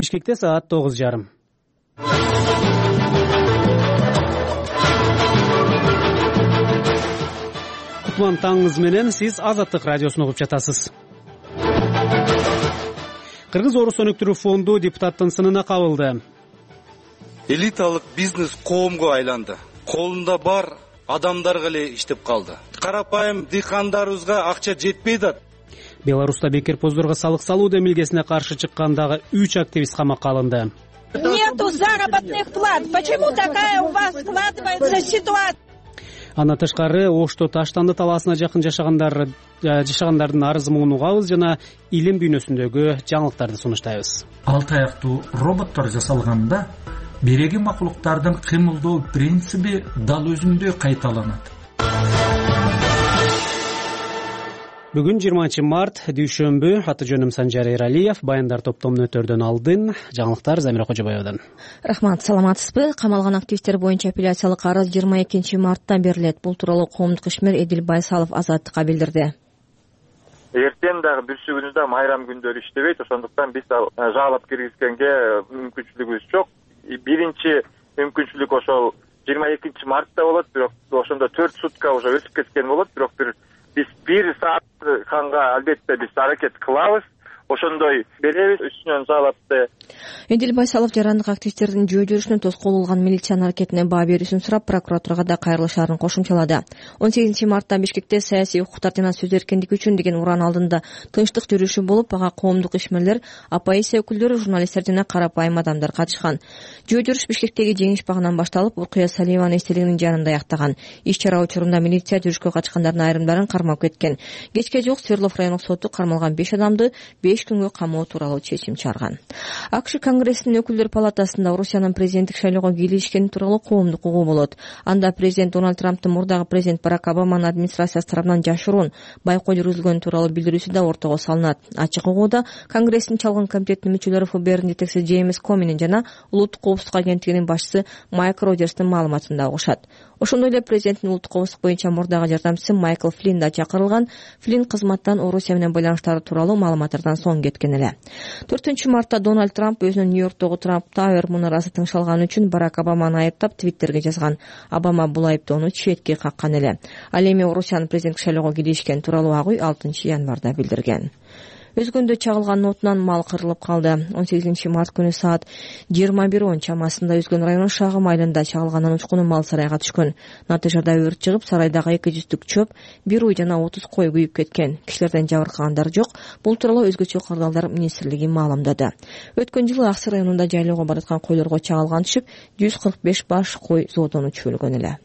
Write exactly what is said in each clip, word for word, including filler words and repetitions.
Бишкекте саат тогуз жарым. Кутман таңыңыз менен, сиз Азаттык радиосун угуп жатасыз. Кыргыз Орус өнүктүрүү фонду депутаттын сынына кабылды. Элиталык бизнес коомго айланды. Колунда бар адамдарга эле иштеп калды. Карапайым дыйкандарыбызга акча жетпей да. Беларуста бекерпоздорго салык салуу демилгесине каршы чыккандагы үч активист камакка алынды. Нету заработных плат. Почему такая у вас складывается ситуация? Андан тышкары Ошто Таштанды талаасына жакын жашагандар жашагандардын арызын угабыз жана илим дүйнөсүндөгү жаңылыктарды сунуштайбыз. Алты аяктуу роботтор жасалганда биреги макулуктардын кыймылдоо принциби дал өзүндөй кайталанат. Бүгүн жыйырманчы март, дүйшөмбү. Аты жөнүм Санжар Эралиев. Баяндар топтомун өтөрдөн алдын. Жаңылыктар Замира Кожобаевадан. Рахмат, саламатсызбы? Камалган активисттер боюнча апелляциялык арыз жыйырма экинчи мартта берилет. Бул тууралуу коомдук ишмер Эдил Байсалов Азаттыкка билдирди. Эртең дагы бүрсү күнү да майрам күндөрү иштебейт, ошондуктан биз жаалап киргизгенге мүмкүнчүлүгүбүз жок. Биринчи мүмкүнчүлүк ошол жыйырма экинчи мартта болот, бирок ошондо төрт сутка уже өтүп кеткен болот, бирок бир биз бир саат канга албетте биз аракет кылабыз. Ошондой беребиз, үстүнөн жаалапты. Эдил Байсалов жарандык активисттердин жөө жүрүшүнө тоскоол болгон милициянын аракетине баа берүүсүн сурап, прокуратурага да кайрылышаарын кошумчалады. он сегизинчи мартта Бишкекте саясий укуктар жана сөз эркиндиги үчүн деген уран алдында тынчтык жүрүшү болуп, ага коомдук ишмерлер, оппозиция өкүлдөрү, журналисттер жана карапайым адамдар катышкан. Жөө жүрүш Бишкектеги жеңиш багынан башталып, Уркуя Салиеванын эстелигинин жанында аяктаган. Иш чара учурунда милиция жүрүшкө катышкандардын айрымдарын кармап кеткен. Кечке жок Свердлов райондук соту кармалган беш адамды беш күнгө камоо тууралуу чечим чыгарган. АКШ Конгрессинин өкүлдөр палатасында Орусиянын президенттик шайлоого кийлишкени тууралуу коомдук угуу болот. Анда президент Дональд Трамптын мурдагы президент Барак Обаманын администрациясы тарабынан жашыруун байкоо жүргүзүлгөнү тууралуу билдирүүсү да ортого салынат. Ачык угууда Конгресстин чалгын комитетинин мүчөлөрү ФБРдин жетекчиси Джеймс Коминин жана Улуттук коопсуздук агенттигинин башчысы Майк Роджерстин маалыматын да угушат. Ошондой эле президенттин улуттук коопсуздук боюнча мурдагы жардамчысы Майкл Флинн да чакырылган. Флинн кызматтан Орусия менен байланыштары тууралуу маалыматтардан соң кеткен эле. төртүнчү мартта Дональд Трамп өзүнүн Нью-Йорктогу Трамп Тауэр мунарасы тыңшалганы үчүн Барак Обаманы айыптап Твиттерге жазган. Обама бул айыптоону четке каккан эле. Ал эми Орусиянын президенттик шайлоого кийлишкени тууралуу ак үй алтынчы январда билдирген. Өзгөндө чагылган нотунан мал кырылып калды. он сегизинчи март күнү саат жыйырма бир он чамасында Өзгөн районунун Шагым айылында чагылгандан учкуну мал сарайга түшкөн. Натыйжада өрт чыгып, сарайдагы эки жүздүк чөп, бир уй жана отуз кой күйүп кеткен. Кишилерден жабыркагандар жок. Бул тууралуу өзгөчө кырдаалдар министрлиги маалымдады. Өткөн жылы Аксы районунда жайлоого бараткан койлорго чагылган түшүп, жүз кырк беш баш кой зоодону чөөлгөн эле.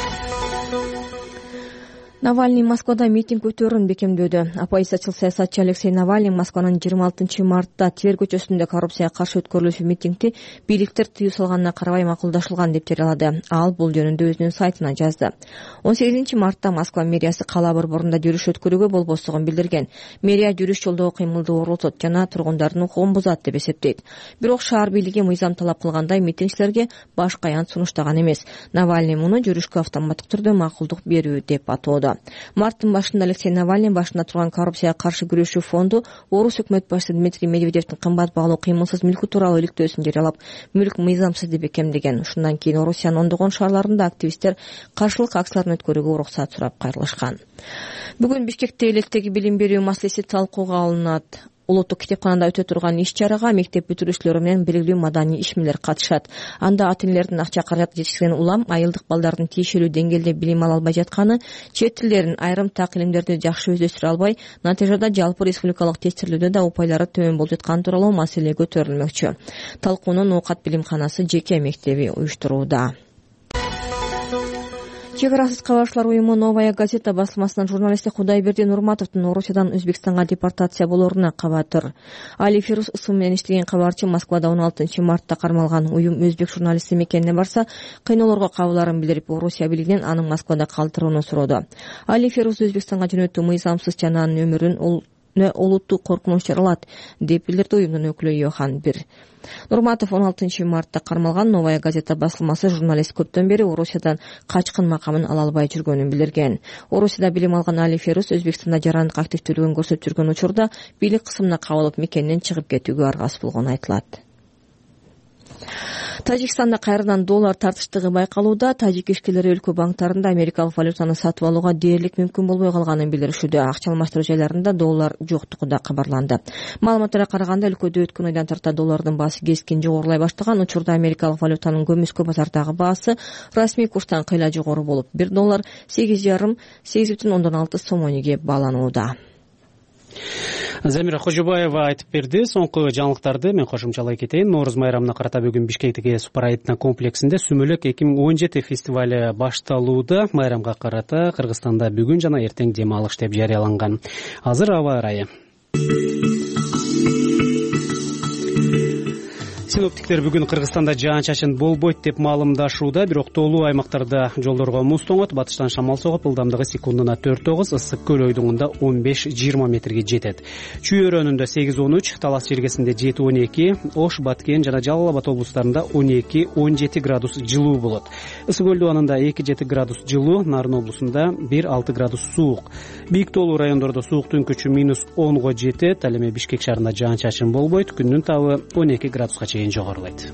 Навальный Москвада митинг өтөрүн бекемдөөдө. Оппозициячыл саясатчы Алексей Навальный Москванын жыйырма алтынчы мартта Тver көчөсүндө коррупцияга каршы өткөрүлүүчү митингди бийликтер тыюу салганына карабай макулдашылган деп жарыялады. Ал бул жөнүндө өзүнүн сайтына жазды. он сегизинчи мартта Москва мэриясы кала борборунда жүрүш өткөрүүгө болбостугун билдирген. Мэрия жүрүш жолдогу кыймылды оролтот жана тургундардын укугун бузат деп эсептейт. Бирок шаар бийлиги мыйзам талап кылгандай митингчилерге башка аянт сунуштаган эмес. Навальный муну жүрүшкө автоматтык түрдө макулдук берүү деп атоодо. Марттын башында Алексей Навальный башында турган коррупцияга каршы күрөшүү фонду Орус өкмөт башчысы Дмитрий Медведевдин кымбат баалуу кыймылсыз мүлкү тууралуу иликтөөсүн жарыялап, мүлк мыйзамсыз деп бекемдеген. Ушундан кийин Орусиянын ондогон шаарларында активисттер каршылык акцияларын өткөрүүгө уруксат сурап кайрылышкан. Бүгүн Бишкекте электеги билим берүү маселеси талкууга алынат. Улуттук китепканада өтө турган иш чарага мектеп бүтүрүүчүлөрү менен белгилүү маданий ишмерлер катышат. Анда ата-энелердин акча каражаты жетишпеген улам айылдык балдардын тиешелүү деңгээлде билим ала албай жатканы, чет тилдерин, айрым так илимдерди жакшы өздөштүрө албай, натыйжада жалпы республикалык тестирлөөдө да упайлары төмөн болуп жатканы тууралуу маселе көтөрүлмөкчү. Талкууну Ноокат билимканасы жеке мектеби уюштурууда. Чек арасыз кабарчылар уюму Новая газета басылмасынын журналисти Кудайберди Нурматовдун Орусиядан Өзбекстанга депортация болоруна кабатыр. Али Фирус ысым менен иштеген кабарчы Москвада он алтынчы мартта кармалган. Уюм өзбек журналисти мекенине барса, кыйноолорго кабыларын билдирип, Орусия бийлигинен анын Москвада калтырууну суроодо. Али Фирус Өзбекстанга жөнөтүү мыйзамсыз жана анын өмүрүн ол олуттуу коркунуч жаралат деп билдирди уюмдун өкүлү Йохан Бир. Нурматов он алтынчы мартта кармалган. Новая газета басылмасы журналист көптөн бери Орусиядан качкын макамын ала албай жүргөнүн билдирген. Орусияда билим алган Али Фирус Өзбекстанда жарандык активдүүлүгүн көрсөтүп жүргөн учурда бийлик кысымына кабылып мекенинен чыгып кетүүгө аргасыз болгону айтылат. Тажикстанда кайрадан доллар тартыштыгы байкалууда. Тажик ишкерлери өлкө банктарында америкалык валютаны сатып алууга дээрлик мүмкүн болбой калганын билдиришүүдө. Акча алмаштыруу жайларында доллар жоктугу да кабарланды. Маалыматтарга караганда, өлкөдө өткөн айдан тарта доллардын баасы кескин жогорулай баштаган. Учурда америкалык валютанын көмүскө базардагы баасы расмий курстан кыйла жогору болуп, бир доллар сегиз жарым сегиз бүтүн ондон алты сомониге бааланууда. Замира Кожобаева айтып берди. Соңку жаңылыктарды мен кошумчалай кетейин. Нооруз майрамына карата бүгүн Бишкектеги Супарайтна комплексинде Сүмөлөк эки миң он жети фестивале башталууда. Майрамга карата Кыргызстанда бүгүн жана эртең дем алыш деп жарыяланган. Азыр аба ырайы. Синоптиктер бүгүн Кыргызстанда жаан-чачын болбойт деп маалымдашууда, бирок тоолуу аймактарда жолдорго муз тоңот, батыштан шамал согуп, ылдамдыгы секундуна төрт тогуз, ысык көл ойдуңунда он беш жыйырма метрге жетет. Чүй өрөөнүндө сегиз он үч, Талас жергесинде жети он эки, Ош, Баткен жана Жалал Абад облустарында он эки он жети градус жылуу болот. Ысык көл дубанында эки жети градус жылуу, Нарын облусунда бир алты градус суук. Бийик тоолуу райондордо сууктун күчү минус онго жетет, ал эми Бишкек шаарында жаан-чачын болбойт, күндүн табы он эки градуска чейин жогорулайт.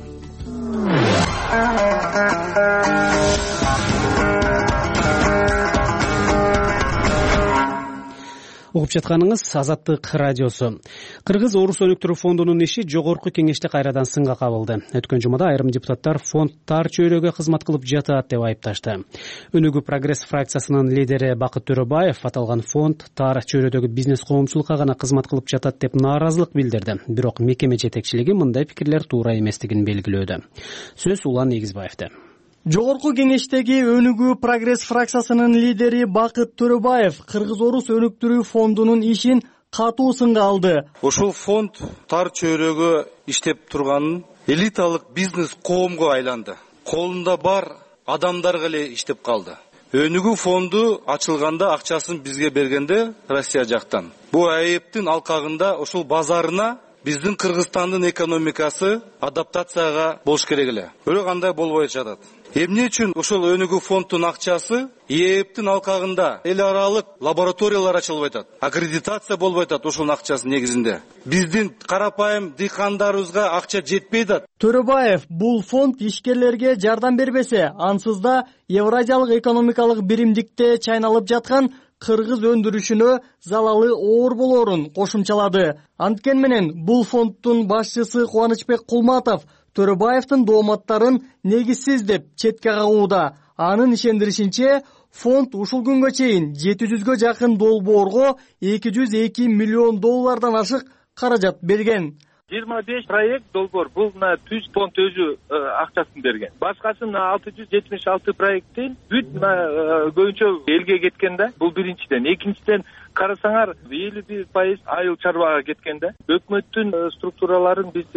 Угуп жатканыңыз Азаттык радиосу. Кыргыз Орус өнүктүрүү фондунун иши жогорку кеңеште кайрадан сынга кабылды. Өткөн жумада айрым депутаттар фонд тар чөйрөгө кызмат кылып жатат деп айыпташты. Өнүгүү прогресс фракциясынын лидери Бакыт Төрөбаев аталган фонд тар чөйрөдөгү бизнес коомчулукка гана кызмат кылып жатат деп нааразылык билдирди. Бирок мекеме жетекчилиги мындай пикирлер туура эместигин белгилөөдө. Сөз Улан Негизбаевде. Жогорку кеңештеги Өнүгүү прогресс фракциясынын лидери Бакыт Төрөбаев Кыргыз Орус өнүктүрүү фондунун ишин катуу сынга алды. Ушул фонд тар чөйрөгө иштеп турганын элиталык бизнес коомго айланды. Колунда бар адамдарга эле иштеп калды. Өнүгүү фонду ачылганда акчасын бизге бергенде Россия жактан. Бул айыптын алкагында ушул базарына биздин Кыргызстандын экономикасы адаптацияга болуш керек эле. Бирок андай болбой жатат. Эмне үчүн ошол өнүгүү фонддун акчасы ээптин алкагында эл аралык лабораториялар ачылбай атат, аккредитация болбой атат ошонун акчасы негизинде. Биздин карапайым дыйкандарыбызга акча жетпей атат. Төрөбаев бул фонд ишкерлерге жардам бербесе, ансыз да Евразиялык экономикалык биримдикте чайналып жаткан кыргыз өндүрүшүнө залалы оор болоорун кошумчалады. Анткени менен бул фонддун башчысы Кубанычбек Кулматов Төрөбаевдин дооматтарын негизсиз деп четке кагууда. Анын ишендиришинче, фонд ушул күнгө чейин жети жүзгө жакын долбоорго эки жүз эки миллион доллардан ашык каражат берген. жыйырма беш проект долбоор бул мына түз фонд өзү акчасын берген. Башкасы мына алты жүз жетимиш алты проекттин бүт көбүнчө элге кеткен да. Бул биринчиден. Экинчиден карасаңар элүү бир пайыз айыл чарбага кеткен да. Өкмөттүн структураларын биз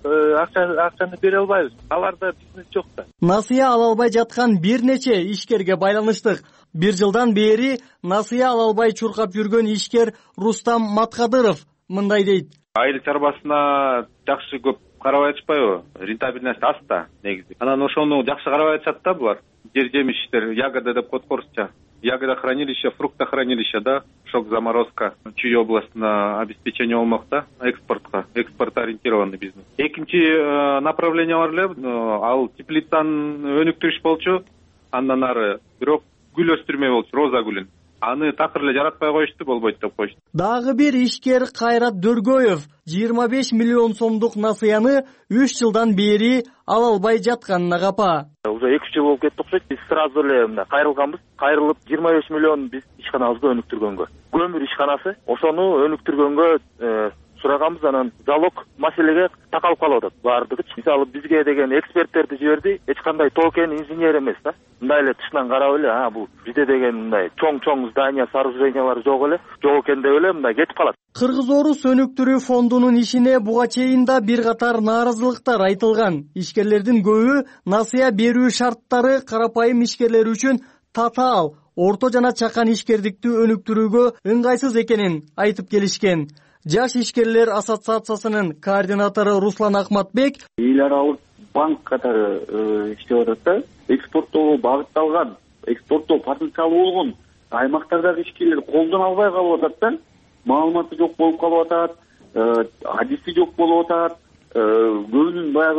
акчаны бере албайбыз. Аларда бизнес жок да. Насыя ала албай жаткан бир нече ишкерге байланыштык. Бир жылдан бери насыя ала албай чуркап жүргөн ишкер Рустам Маткадыров мындай дейт. Айыл чарбасына жакшы көп карабай атышпайбы? Рентабельность аз да негизи. Анан ошону жакшы карабай атышат да булар. Жер жемиштер, ягода деп коет орусча. Ягодохранилище, фруктохранилище, да, шок заморозка. Чүй областына обеспечение болмок да, экспортко, экспорт ориентированный бизнес. Экинчи направление бар эле, ал теплицаны өнүктүрүш болчу. Андан ары бирок гүл өстүрмөй болчу, роза гүлүн. Аны такыр эле жаратпай коюшту, болбойт деп коюшту. Дагы бир ишкер Кайрат Дөргөев жыйырма беш миллион сомдук насыяны үч жылдан бери ала албай жатканына капа. Уже эки жыл болуп кетти окшойт. Биз сразу эле мына кайрылганбыз. Кайрылып жыйырма беш миллион биз ишканабызды өнүктүргөнгө. Көмүр ишканасы, ошону өнүктүргөнгө сураганбыз. Анан залог маселеге такалып калып атат баардыгы. Мисалы бизге деген эксперттерди жиберди, эч кандай токен инженер эмес да. Мындай эле тышынан карап эле, а бул бизде деген мындай чоң-чоң здания, сооружениялар жок эле, жок экен деп эле мындай кетип калат. Кыргыз Орус өнүктүрүү фондунун ишине буга чейин да бир катар нааразылыктар айтылган. Ишкерлердин көбү насыя берүү шарттары карапайым ишкерлер үчүн татаал, орто жана чакан ишкердикти өнүктүрүүгө ыңгайсыз экенин айтып келишкен. Жаш ишкерлер ассоциациясынын координатору Руслан Акматбек эл аралык банк катары иштеп атат да. Экспорттоого багытталган, экспорттоо потенциалы болгон аймактардагы ишкерлер колдон албай калып атат да. Маалыматы жок болуп калып атат, адиси жок болуп атат. Көбүнүн баягы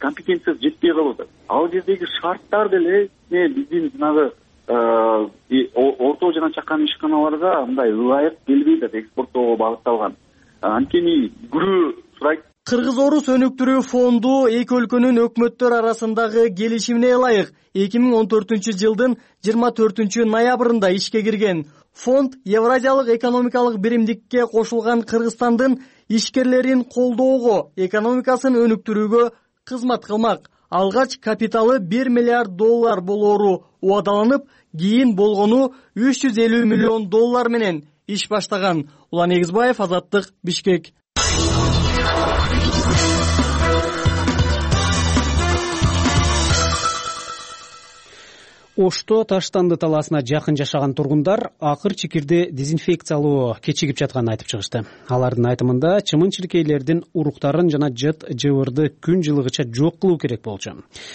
компетенциясы жетпей калып атат. Ал жердеги шарттар деле биздин жанагы орто жана чакан ишканаларга мындай ылайык келбей атат, экспорттоого багытталган. Анткени күрөө сурайт. Кыргыз-Орус өнүктүрүү фонду эки өлкөнүн өкмөттөр арасындагы келишимине ылайык эки миң он төртүнчү жылдын жыйырма төртүнчү ноябрында ишке кирген. Фонд Евразиялык экономикалык биримдикке кошулган Кыргызстандын ишкерлерин колдоого, экономикасын өнүктүрүүгө кызмат кылмак. Алгач капиталы бир миллиард доллар болоору убадаланып, кийин болгону үч жүз элүү миллион доллар менен иш баштаган. Улан Эгизбаев, Азаттык, Бишкек. Ошто Таштанды талаасына жакын жашаган тургундар акыр чикирди дезинфекциялоо кечигип жатканын айтып чыгышты. Алардын айтымында чымын-чиркейлердин уруктарын жана жыт жыбырды күн жылыгыча жок кылуу керек болчу.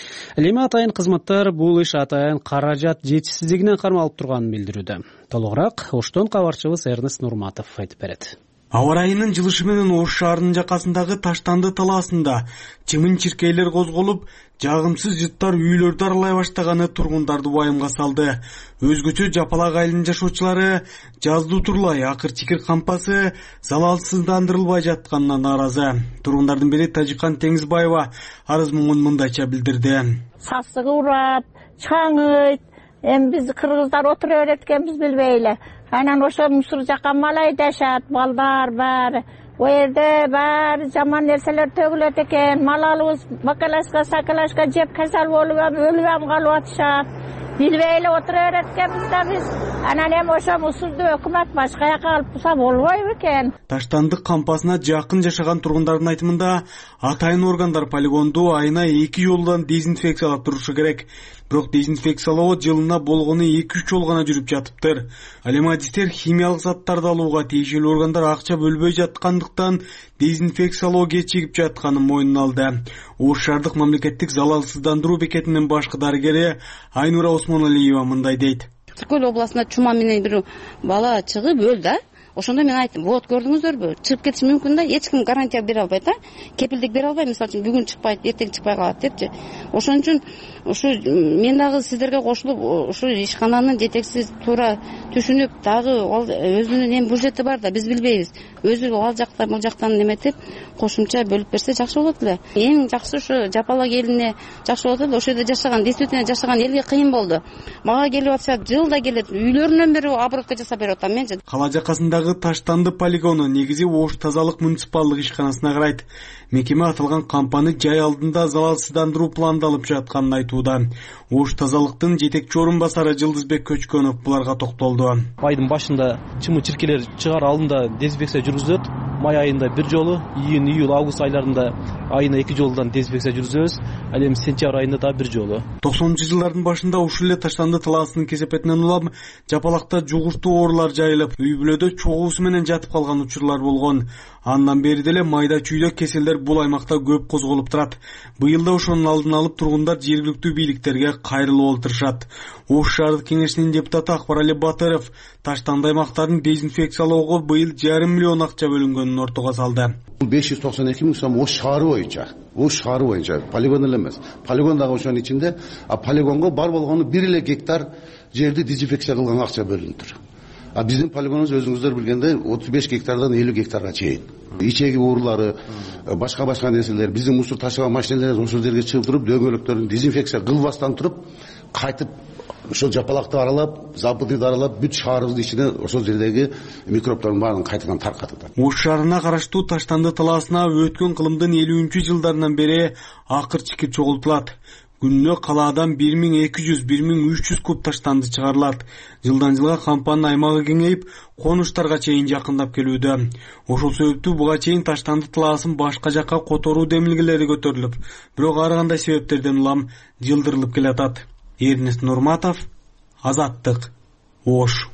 Эми атайын кызматтар бул иш атайын каражат жетишсиздигинен кармалып турганын билдирүүдө. Толугураак Оштон кабарчыбыз Эрнест Нурматов айтып берет. Аба ырайынын жылышы менен Ош шаарынын жакасындагы Таштанды талаасында чымын-чиркейлер козголуп, жагымсыз жыттар үйлөрдү аралай баштаганы тургундарды байымга салды. Өзгөчө Жапалак айылынын жашоочулары жазды турлай акыр чикир кампасы залалсыздандырылбай жатканына нааразы. Тургундардын бири Тажикан Теңизбаева арыз муңун мындайча билдирди. Сасыгы урат, чаңыйт, эми биз кыргыздар отура берет экенбиз билбейли. Анан ошо мусор жакка малай дашат, балдар баары. О жерде баары жаман нерселер төгүлөт экен. Малалыбыз бакалашка, сакалашка жеп касал болуп, өлүп калып атышат. Билбейли отура берет экенбиз да биз. Анан эми ошо мусорду өкмөт башка жака алып турса болбойбу экен? Таштандык кампасына жакын жашаган тургундардын айтымында атайын органдар полигонду айына эки жолдан дезинфекциялап турушу керек. Бирок дезинфекциялоо жылына болгону эки үч жол гана жүрүп жатыптыр. Ал эми адистер химиялык заттарды алууга тиешелүү органдар акча бөлбөй жаткандыктан дезинфекциялоо кечигип жатканын мойнуна алды. Ош шаардык мамлекеттик залалсыздандыруу бекетинин башкы дарыгери Айнура Осмоналиева мындай дейт. Сыркөл областында чума менен бир бала чыгып өлдү да. Ошондо мен айттым, вот көрдүңүздөрбү, чыгып кетиши мүмкүн да, эч ким гарантия бере албайт да. Кепилдик бере албайт, мисалы үчүн бүгүн чыкпайт, эртең чыкпай калат депчи. Ошон үчүн ушу мен дагы сиздерге кошулуп, ушу ишкананын жетекчиси туура түшүнүп, дагы өзүнүн эми бюджети бар да, биз билбейбиз. Өзү ал жакта, бул жактан неметип, кошумча бөлүп берсе жакшы болот эле. Эң жакшы ушу Жапалак элине жакшы болот эле. Ошол жерде жашаган, действительно жашаган элге кыйын болду. Мага келип атышат, жылда келет, үйлөрүнөн бери оборотко жасап берип атам менчи. Кала жакасындагы Таштанды полигону негизи Ош тазалык муниципалдык ишканасына карайт. Мекеме аталган кампаны жай алдында залалсыздандыруу пландалып жатканын айтууда. Ош тазалыктын жетекчи орун басары Жылдызбек Көчкөнов буларга токтолду. Айдын башында чымын-чиркелер чыгаар алдында дезинфекция жүргүзүлөт. Май айында бир жолу, июнь, июль, август айларында айына эки жолдан дезинфекция жүргүзөбүз. Ал эми сентябрь айында да бир жолу. токсонунчу жылдардын башында ушул эле Таштанды талаасынын кесепетинен улам Жапалакта жугуртуу оорулар жайылып, үй бүлөдө чогуусу менен жатып калган учурлар болгон. Андан бери деле майда чүйдө кеселдер бул аймакта көп козголуп турат. Быйыл да ошонун алдын алып тургундар жергиликтүү бийликтерге кайрылып олтурушат. Ош шаардык кеңешинин депутаты Акбарали Батыров Таштанды аймактарын дезинфекциялоого быйыл жарым миллион акча бөлүнгөнүн ортого салды. беш жүз токсон эки миң сом Ош шаары боюнча. Ош шаары боюнча. Полигон эле эмес. Полигон дагы ошонун ичинде, а полигонго бар болгону бир эле гектар жерди дезинфекция кылган акча бөлүнүптүр. А биздин полигонубуз өзүңүздөр билгендей отуз беш гектардан элүү гектарга чейин. Ичеги оорулары, башка башка нерселер, биздин мусор ташыган машиналар ошол жерге чыгып туруп, дөңгөлөктөрүн дезинфекция кылбастан туруп, кайтып ошол Жапалакты аралап, Западыды аралап, бүт шаарыбыздын ичине ошол жердеги микробдордун баарын кайтадан таркатат. Ош шаарына караштуу Таштанды талаасына өткөн кылымдын элүүнчү жылдарынан бери акыр чикир чогултулат. Күнүнө калаадан бир миң эки жүз — бир миң үч жүз куб таштанды чыгарылат. Жылдан жылга кампанын аймагы кеңейип, конуштарга чейин жакындап келүүдө. Ошол себептүү буга чейин Таштанды талаасын башка жакка которуу демилгелери көтөрүлүп, бирок ар кандай себептерден улам жылдырылып келатат. Эрнест Нурматов, Азаттык, Ош.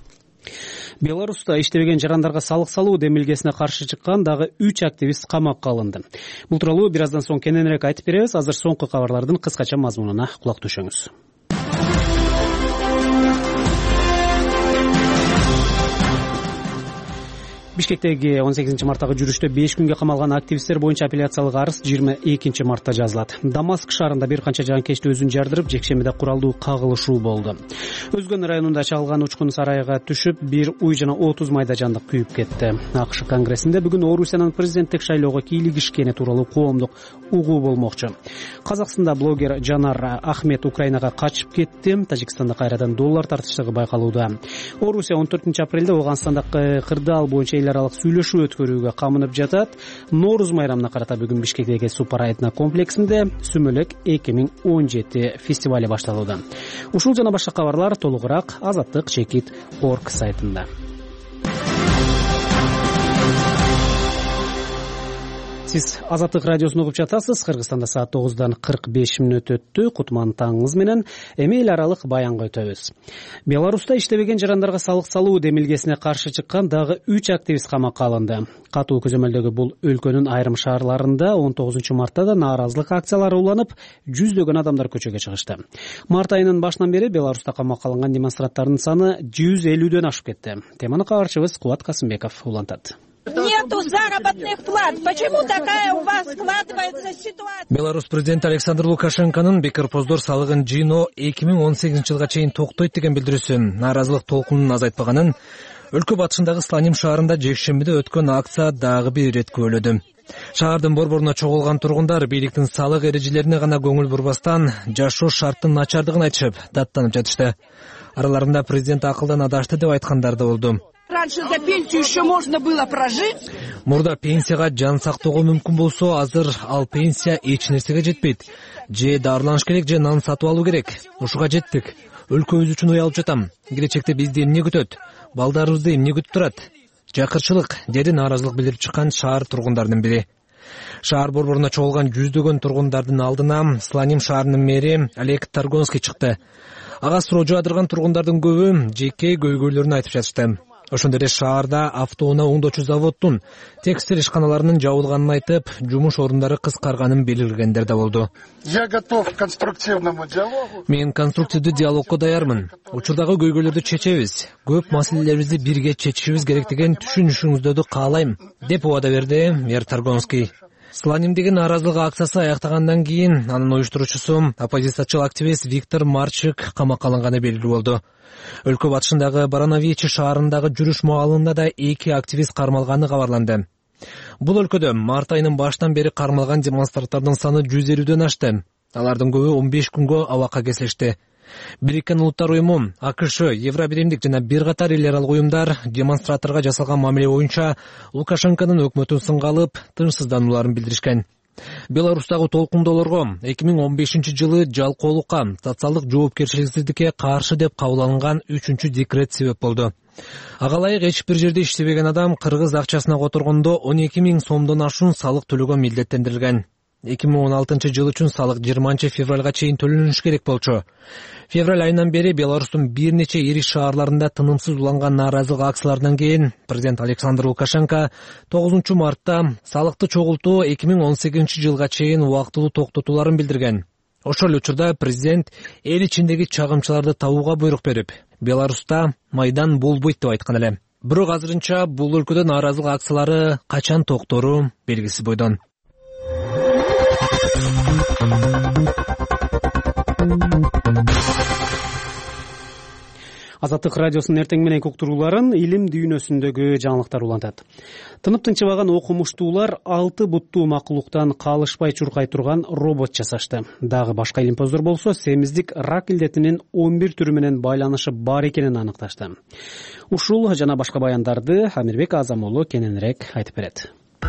Беларуста иштебеген жарандарга салык салуу демилгесине каршы чыккан дагы үч активист камакка алынды. Бул тууралуу бир аздан соң кененирээк айтып беребиз. Азыр соңку кабарлардын кыскача мазмунуна кулак түшөңүз. Бишкектеги он сегизинчи марттагы жүрүштө беш күнгө камалган активисттер боюнча апелляциялык арыз жыйырма экинчи мартта жазылат. Дамаск шаарында бир канча жанкечти өзүн жардырып, жекшембиде куралдуу кагылышуу болду. Өзгөн районунда чагылган учкун сарайга түшүп, бир уй жана отуз майда жандык күйүп кетти. АКШ конгрессинде бүгүн Орусиянын президенттик шайлоого кийлигишкени тууралуу коомдук угуу болмокчу. Казакстанда блогер Жанар Ахмет Украинага качып кетти. Тажикстанда кайрадан доллар тартыштыгы байкалууда. Орусия он төртүнчү апрелде Ооганстандагы кырдаал боюнча эл аралык сүйлөшүү өткөрүүгө камынып жатат. Нооруз майрамына карата бүгүн Бишкектеги Супарайтна комплексинде Сүмөлөк эки миң он жети фестивали башталууда. Ушул жана башка кабарлар толугураак Азаттык чекит точка орг сайтында. Сиз Азаттык радиосун угуп жатасыз. Кыргызстанда саат тогуздан кырк беш мүнөт өттү. Кутман таңыңыз менен эми эл аралык баянга өтөбүз. Беларуста иштебеген жарандарга салык салуу демилгесине каршы чыккан дагы үч активист камакка алынды. Катуу көзөмөлдөгү бул өлкөнүн айрым шаарларында он тогузунчу мартта да нааразылык акциялары уланып, жүздөгөн адамдар көчөгө чыгышты. Март айынын башынан бери Беларуста камакка алынган демонстранттардын саны жүз элүүдөн ашып кетти. Теманы кабарчыбыз Кубат Касымбеков улантат. Нету заработных плат. Почему такая у вас складывается ситуация? Беларусь президенти Александр Лукашенконун бекерпоздор салыгын жыйноо эки миң он сегизинчи жылга чейин токтойт деген билдирүүсүн нааразылык толкунун азайтпаганын өлкө батышындагы Слоним шаарында жекшембиде өткөн акция дагы бир ирет күбөлөдү. Шаардын борборуна чогулган тургундар бийликтин салык эрежелерине гана көңүл бурбастан жашоо шарттын начардыгын айтышып, даттанып жатышты. Араларында президент акылдан адашты деп айткандар да болду. Раньше за пенсию еще можно было прожить. Мурда пенсияга жан сактоого мүмкүн болсо, азыр ал пенсия эч нерсеге жетпейт. Же дарыланыш керек, же нан сатып алуу керек. Ушуга жеттик. Өлкөбүз үчүн уялып жатам. Келечекте бизди эмне күтөт? Балдарыбызды эмне күтүп турат? Жакырчылык, деди нааразылык билдирип чыккан шаар тургундарынын бири. Шаар борборуна чогулган жүздөгөн тургундардын алдына Слоним шаарынын мэри Олег Таргонский чыкты. Ага суроо жаадырган тургундардын көбү жеке көйгөйлөрүн айтып жатышты. Ошондой эле шаарда автоунаа оңдоочу заводдун текстиль ишканаларынын жабылганын айтып, жумуш орундары кыскарганын белгилегендер да болду. Я готов к конструктивному диалогу. Мен конструктивдүү диалогко даярмын. Учурдагы көйгөйлөрдү чечебиз. Көп маселелерибизди бирге чечишибиз керек деген түшүнүшүңүздөрдү каалайм, деп убада берди мэр Таргонский. Слонимдеги нааразылык акциясы аяктагандан кийин анын уюштуруучусу оппозициячыл активист Виктор Марчик камакка алынганы белгилүү болду. Өлкө батышындагы Барановичи шаарындагы жүрүш маалында да эки активист кармалганы кабарланды. Бул өлкөдө март айынын башынан бери кармалган демонстранттардын саны жүз элүүдөн ашты. Алардын көбү он беш күнгө абакка кесилишти. Бириккен Улуттар уюму, АКШ, Евробиримдик жана бир катар эл аралык уюмдар демонстранттарга жасалган мамиле боюнча Лукашенконун өкмөтүн сынга алып, тынчсызданууларын билдиришкен. Беларустагы толкундоолорго эки миң он бешинчи жылы жалкоолукка, социалдык жоопкерчиликсиздикке каршы деп кабыл алынган үчүнчү декрет себеп болду. Ага ылайык эч бир жерде иштебеген адам кыргыз акчасына которгондо он эки миң сомдон ашуун салык төлөгө милдеттендирилген. эки миң он алтынчы жыл үчүн салык жыйырманчы февралга чейин төлөнүш керек болчу. Февраль айынан бери Беларустун бир нече ири шаарларында тынымсыз уланган нааразылык акцияларынан кийин президент Александр Лукашенко тогузунчу мартта салыкты чогултуу эки миң он сегизинчи жылга чейин убактылуу токтотууларын билдирген. Ошол эле учурда президент эл ичиндеги чагымчыларды табууга буйрук берип, Беларуста майдан болбойт деп айткан эле. Бирок азырынча бул өлкөдө нааразылык акциялары качан токтору белгисиз бойдон. Азаттык радиосунун эртең мененки уктурууларын илим дүйнөсүндөгү жаңылыктар улантат. Тынып тынчыбаган окумуштуулар алты буттуу макулуктан калышпай чуркай турган робот жасашты. Дагы башка илимпоздор болсо семиздик рак илдетинин он бир түрү менен байланышы бар экенин аныкташты. Ушул жана башка баяндарды Амирбек Азам уулу кененирээк айтып берет.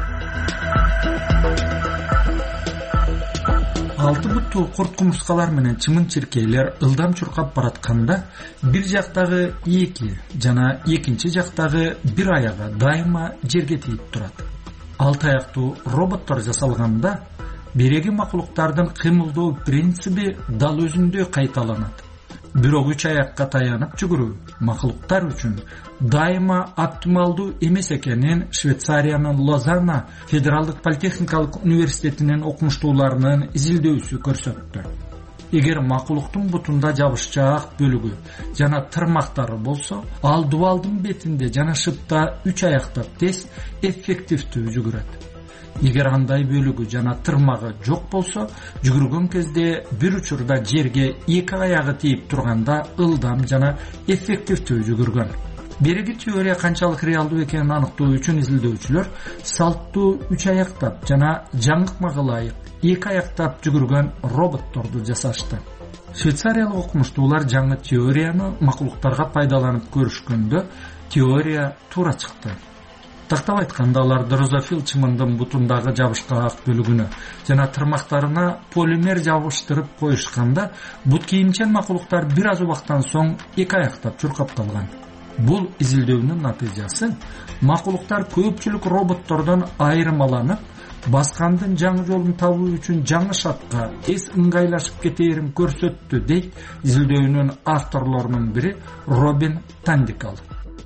Алты буттуу курт кумурскалар менен чымын чиркейлер ылдам чуркап баратканда бир жактагы эки жана экинчи жактагы бир аяга дайыма жерге тийип турат. Алты аяктуу роботтор жасалганда биреги макулуктардын кыймылдоо принциби дал өзүндөй кайталанат. Бирок үч аякка таянып жүгүрүү макулуктар үчүн дайыма оптималдуу эмес экенин Швейцариянын Лозанна Федералдык политехникалык университетинин окумуштууларынын изилдөөсү көрсөттү. эгер макулуктун бутунда жабышчаак бөлүгү жана тырмактары болсо, ал дубалдын бетинде жана шыпта үч аяктап тез эффективдүү жүгүрөт. Эгер андай бөлүгү жана тырмагы жок болсо, жүгүргөн кезде бир учурда жерге эки аягы тийип турганда ылдам жана эффективдүү жүгүргөн. Береги теория канчалык реалдуу экенин аныктоо үчүн изилдөөчүлөр салттуу үч аяктап жана жаңыкмага ылайык эки аяктап жүгүргөн роботторду жасашты. Швейцариялык окумуштуулар жаңы теорияны макулуктарга пайдаланып көрүшкөндө теория туура чыкты. Тактап айтканда, алар дрозофил чымындын бутундагы жабышкаак бөлүгүнө жана тырмактарына полимер жабыштырып коюшканда, бут кийимчен макулуктар бир аз убакыттан соң эки аяктап чуркап калган. Бул изилдөөнүн натыйжасы макулуктар көпчүлүк роботтордон айырмаланып, баскандын жаңы жолун табуу үчүн жаңы шатка тез ыңгайлашып кетээрин көрсөттү, дейт изилдөөнүн авторлорунун бири Робин Тандикал.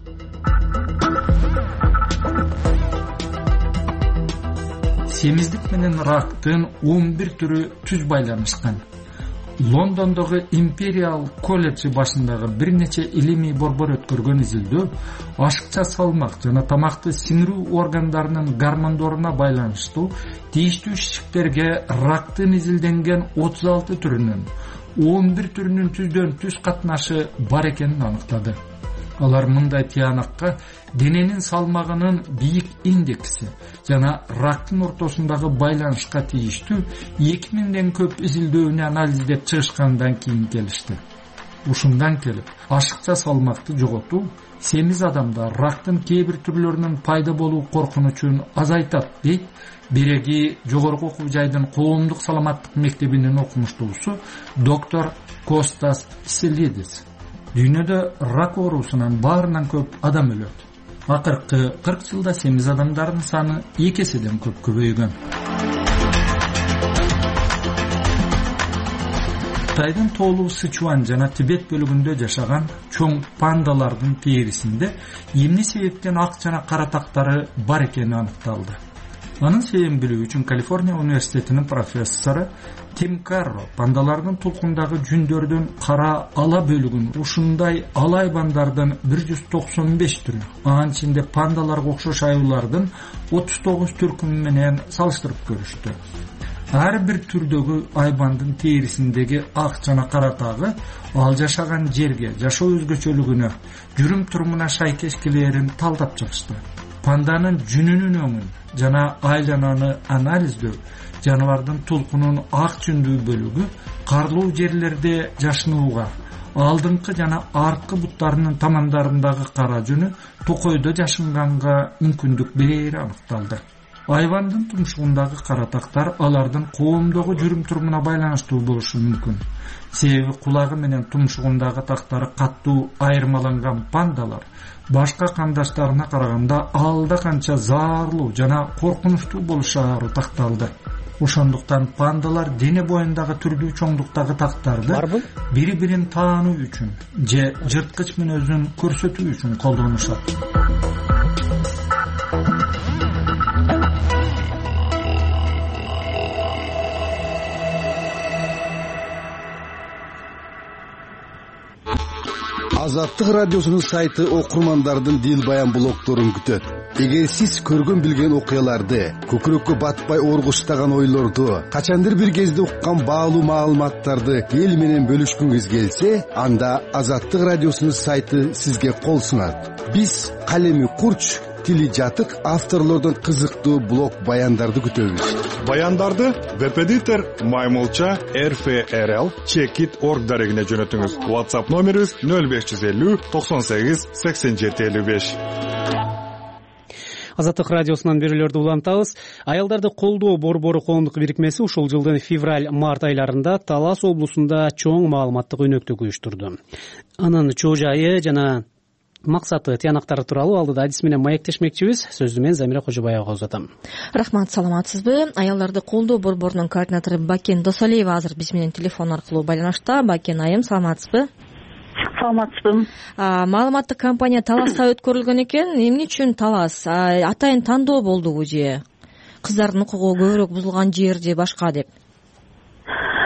Семиздик менен рактын он бир түрү түз байланышкан. Лондондогу Imperial колледжи башындагы бир нече илимий борбор өткөргөн изилдөө ашыкча салмак жана тамакты сиңирүү органдарынын гормондоруна байланыштуу тийиштүү шишиктерге рактын изилденген отуз алты түрүнүн он бир түрүнүн түздөн түз катнашы бар экенин аныктады. Алар мындай тыянакка дененин салмагынын бийик индекси жана рактын ортосундагы байланышка тийиштүү эки миңден көп изилдөөнү анализдеп чыгышкандан кийин келишти. Ушундан келип, ашыкча салмакты жоготуу семиз адамда рактын кээ бир түрлөрүнүн пайда болуу коркунучун азайтат, дейт Береги жогорку окуу жайдын коомдук саламаттык мектебинин окумуштуусу доктор Костас Селидис. Дүйнөдө рак оорусунан баарынан көп адам өлөт. Акыркы кырк жылда семиз адамдардын саны эки эседен көп көбөйгөн. Кытайдын тоолуу Сычуан жана Тибет бөлүгүндө жашаган чоң пандалардын терисинде эмне себептен ак жана кара тактары бар экени аныкталды. Анын себебин билүү үчүн Калифорния университетинин профессору Тим Карро пандалардын тулкундагы жүндөрдүн кара ала бөлүгүн ушундай ала айбандардын бир жүз токсон беш түрү, анын ичинде пандаларга окшош аюулардын отуз тогуз түркүмү менен салыштырып көрүштү. Ар бир түрдөгү айбандын терисиндеги ак жана кара тагы ал жашаган жерге, жашоо өзгөчөлүгүнө, жүрүм турумуна шайкеш келээрин талдап чыгышты. Панданын жүнүнүн өңүн жана айлананы анализдөө жаныбардын тулкунун ак жүндүү бөлүгү карлуу жерлерде жашынууга, алдыңкы жана арткы буттарынын тамандарындагы кара жүнү токойдо жашынганга мүмкүндүк берери аныкталды. Айбандын тумшугундагы кара тактар алардын коомдогу жүрүм турумуна байланыштуу болушу мүмкүн. Себеби кулагы менен тумшугундагы тактары каттуу айырмаланган пандалар башка кандаштарына караганда алда канча заарлуу жана коркунучтуу болушары такталды. Ошондуктан пандалар дене боюндагы түрдүү чоңдуктагы тактарды бири-бирин таануу үчүн же жырткыч мүнөзүн көрсөтүү үчүн колдонушат. Азаттык радиосунун сайты окурмандардын дил баян блогторун күтөт. Эгер сиз көргөн билген окуяларды, көкүрөккө батпай оргуштаган ойлорду, качандыр бир кезде уккан баалуу маалыматтарды эл менен бөлүшкүңүз келсе, анда Азаттык радиосунун сайты сизге кол сунат. Биз калеми курч, тили жатык авторлордон кызыктуу блог баяндарды күтөбүз. Баяндарды веб-эдитор маймулча эр эф эр эл чекит точка орг дарегине жөнөтүңүз. WhatsApp номерибиз нөл беш жүз элүү токсон сегиз сексен жети элүү беш. Азаттык радиосунан берүүлөрдү улантабыз. Аялдарды колдоо борбору коомдук бирикмеси ушул жылдын февраль-март айларында Талас облусунда чоң маалыматтык өнөктүк уюштурду. Анын чоо жайы жана максаты, тыянактары тууралуу алдыда адис менен маектешмекчибиз. Сөздү мен Замира Кожобаевага узатам. Рахмат, саламатсызбы? Аялдарды колдоо борборунун координатору Бакен Досалиева азыр биз менен телефон аркылуу байланышта. Бакен айым, саламатсызбы? Саламатсызбы. Маалыматтык кампания Таласта өткөрүлгөн экен. Эмне үчүн Талас? Атайын тандоо болдубу же кыздардын укугу көбүрөөк бузулган жер же башка деп?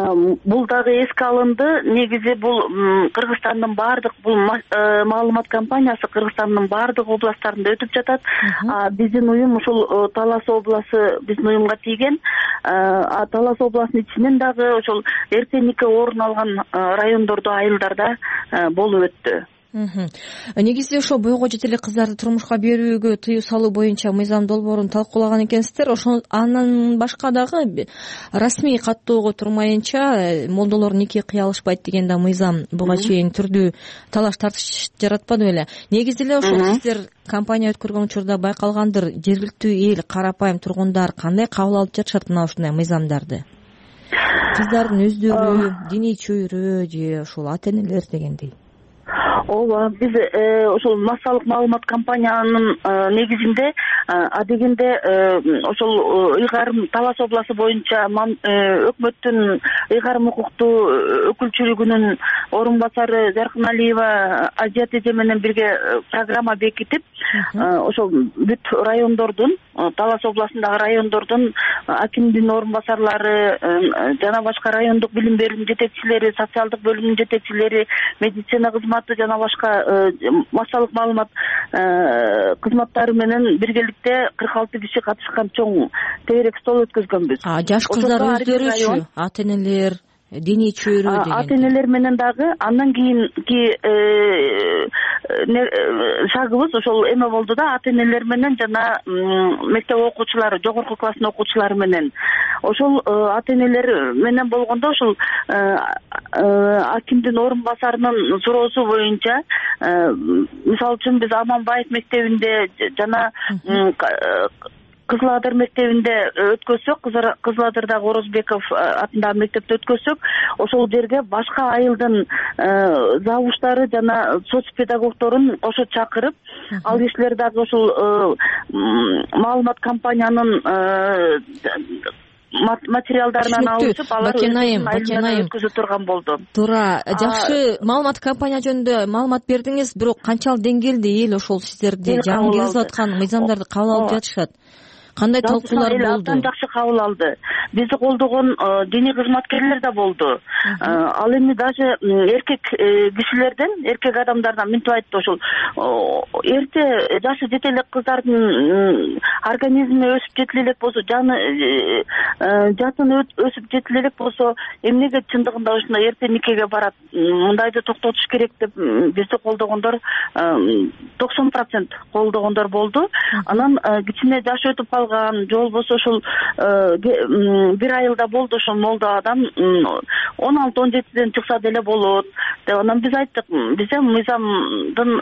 бул дагы эске алынды. Негизи бул Кыргызстандын баардык бул маалымат кампаниясы Кыргызстандын баардык областтарында өтүп жатат. Биздин уюм ушул Талас областы биздин уюмга тийген. Талас областынын ичинен дагы ошол эрте нике орун алган райондордо, айылдарда болуп өттү. Негизи ошо бойго жете элек кыздарды турмушка берүүгө тыюу салуу боюнча мыйзам долбоорун талкуулаган экенсиздер. Ошол андан башка дагы расмий каттоого турмайынча молдолор нике кыя алышпайт деген да мыйзам буга чейин түрдүү талаш тартыш жаратпады беле. Негизи эле ошол сиздер кампания өткөргөн учурда байкалгандыр, жергиликтүү эл, карапайым тургундар кандай кабыл алып жатышат мына ушундай мыйзамдарды? Кыздардын өздөрү, диний чөйрө же ошол ата энелер дегендей. Ооба, биз ошол массалык маалымат кампаниянын негизинде адегенде ошол ыйгарым Талас областы боюнча өкмөттүн ыйгарым укуктуу өкүлчүлүгүнүн орун басары Заркыналиева Азия эже менен бирге программа бекитип, ошол бүт райондордун, Талас областындагы райондордун акимдин орун басарлары жана башка райондук билим берүүнүн жетекчилери, социалдык бөлүмүнүн жетекчилери, медицина кызматы жана башка массалык маалымат кызматтары менен биргеликте кырк алты киши катышкан чоң теерек стол өткөзгөнбүз. Жаш кыздар өздөрүчү, ата энелер, диний чөйрө деген. Ата энелер менен дагы андан кийинки шагыбыз ошол эме болду да, ата энелер менен жана мектеп окуучулары, жогорку класстын окуучулары менен. Ошол ата энелер менен болгондо ошол акимдин орун басарынын суроосу боюнча, мисалы үчүн биз Аманбаев мектебинде жана Кызыл Адыр мектебинде өткөзсөк, Кызыл Адырдагы Орозбеков атындагы мектепте өткөзсөк, ошол жерге башка айылдын завуштары жана соц педагогдорун кошо чакырып, ал кишилер дагы ошол маалымат кампаниянын материалдарынан алышып, алар айылдарына өткөзө турган болду. Туура, жакшы маалымат кампания жөнүндө маалымат бердиңиз, бирок канчалык деңгээлде эл ошол сиздерди жаңы киргизип аткан мыйзамдарды кабыл алып жатышат? Кандай талкуулар болду? Абдан жакшы кабыл алды. Бизди колдогон диний кызматкерлер да болду. Ал эми даже эркек кишилерден, эркек адамдардан мынтип айтты, ошол эрте жашы жете элек кыздардын организми өсүп жетиле элек болсо, жаны жатын өсүп жетиле элек болсо, эмнеге чындыгында ушундай эрте никеге барат? Мындайды токтотуш керек деп бизди колдогондор токсон процент колдогондор болду. Анан кичине жаш өтүп калган, же болбосо ошол бир айылда болду ошол молдо адам он алты он жетиден чыкса деле болот деп. Анан биз айттык, биз мыйзамдын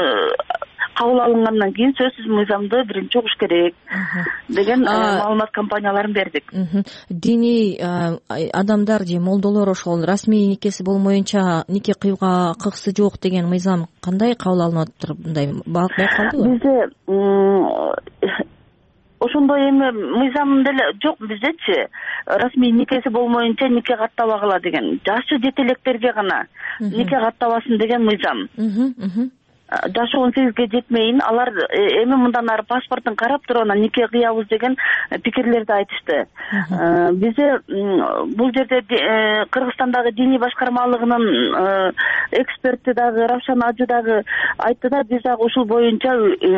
кабыл алынгандан кийин сөзсүз мыйзамды биринчи угуш керек деген маалымат кампанияларын бердик. Диний адамдар же молдолор ошол расмий никеси болмоюнча нике кыюуга кыксы жок деген мыйзам кандай кабыл алынып атыр? Мындай байкалдыбы? Бизде ошондой эми мыйзам деле жок биздечи. Расмий никеси болмоюнча нике каттабагыла деген. Жашы жете электерге гана нике каттабасын деген мыйзам. Жашы он сегизге жетмейин, алар эми мындан ары паспортун карап туруп анан нике кыябыз деген пикирлерди айтышты. Бизде бул жерде Кыргызстандагы диний башкармалыгынын эксперти дагы Равшан Ажы дагы айтты да, биз дагы ушул боюнча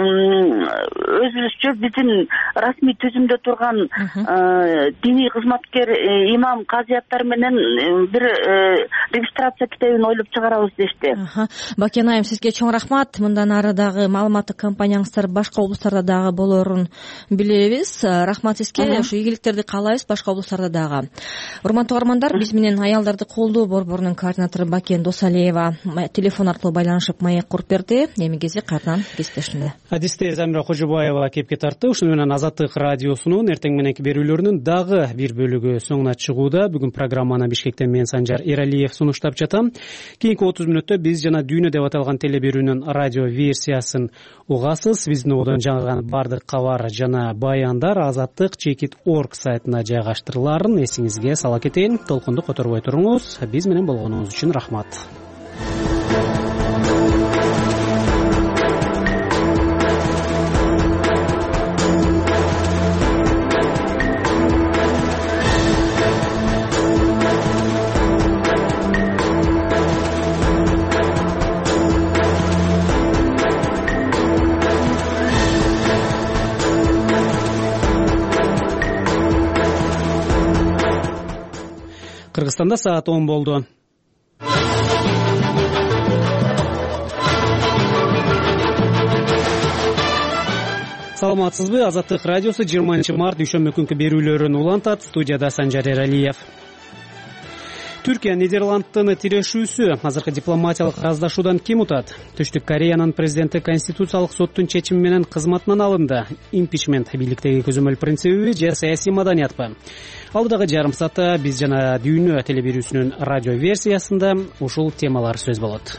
өзүбүзчө биздин расмий түзүмдө турган диний кызматкер, имам, казыяттар менен бир регистрация китебин ойлоп чыгарабыз дешти. Бакен айым, сизге чоң рахмат. Мындан ары дагы маалыматтык кампанияңыздар башка облустарда дагы болоорун билебиз. Рахмат сизге, ушу ийгиликтерди каалайбыз башка облустарда дагы. Урматтуу угармандар, биз менен аялдарды колдоо борборунун координатору Бакен Досалиева телефон аркылуу байланышып маек куруп берди. Эми кези кайрадан кесиптешимде. Адисте Замира Кожобаева кепке тартты. Ушуну менен Азаттык радиосунун эртең мененки берүүлөрүнүн дагы бир бөлүгү соңуна чыгууда. Бүгүн программаны Бишкектен мен Санжар Эралиев сунуштап жатам. Кийинки отуз мүнөттө биз жана дүйнө деп аталган телеберүүнүн радио версиясын угасыз. Биздин одон жаңырган бардык кабар жана баяндар азаттык чекит точка орг сайтына жайгаштырыларын эсиңизге сала кетейин. Толкунду которбой туруңуз. Биз менен болгонуңуз үчүн рахмат. Кыргызстанда саат он болду. Саламатсызбы? Азаттык радиосу жыйырманчы март дүйшөмбү күнкү берүүлөрүн улантат. Студияда Санжар Эралиев. Түркия Нидерландтын тирешүүсү азыркы дипломатиялык араздашуудан ким утат? Түштүк Кореянын президенти Конституциялык соттун чечими менен кызматынан алынды. Импичмент бийликтеги көзөмөл принцибиби же саясий маданиятпы? Алдыдагы жарым саатта биз жана дүйнө телебирүүсүнүн радио версиясында ушул темалар сөз болот.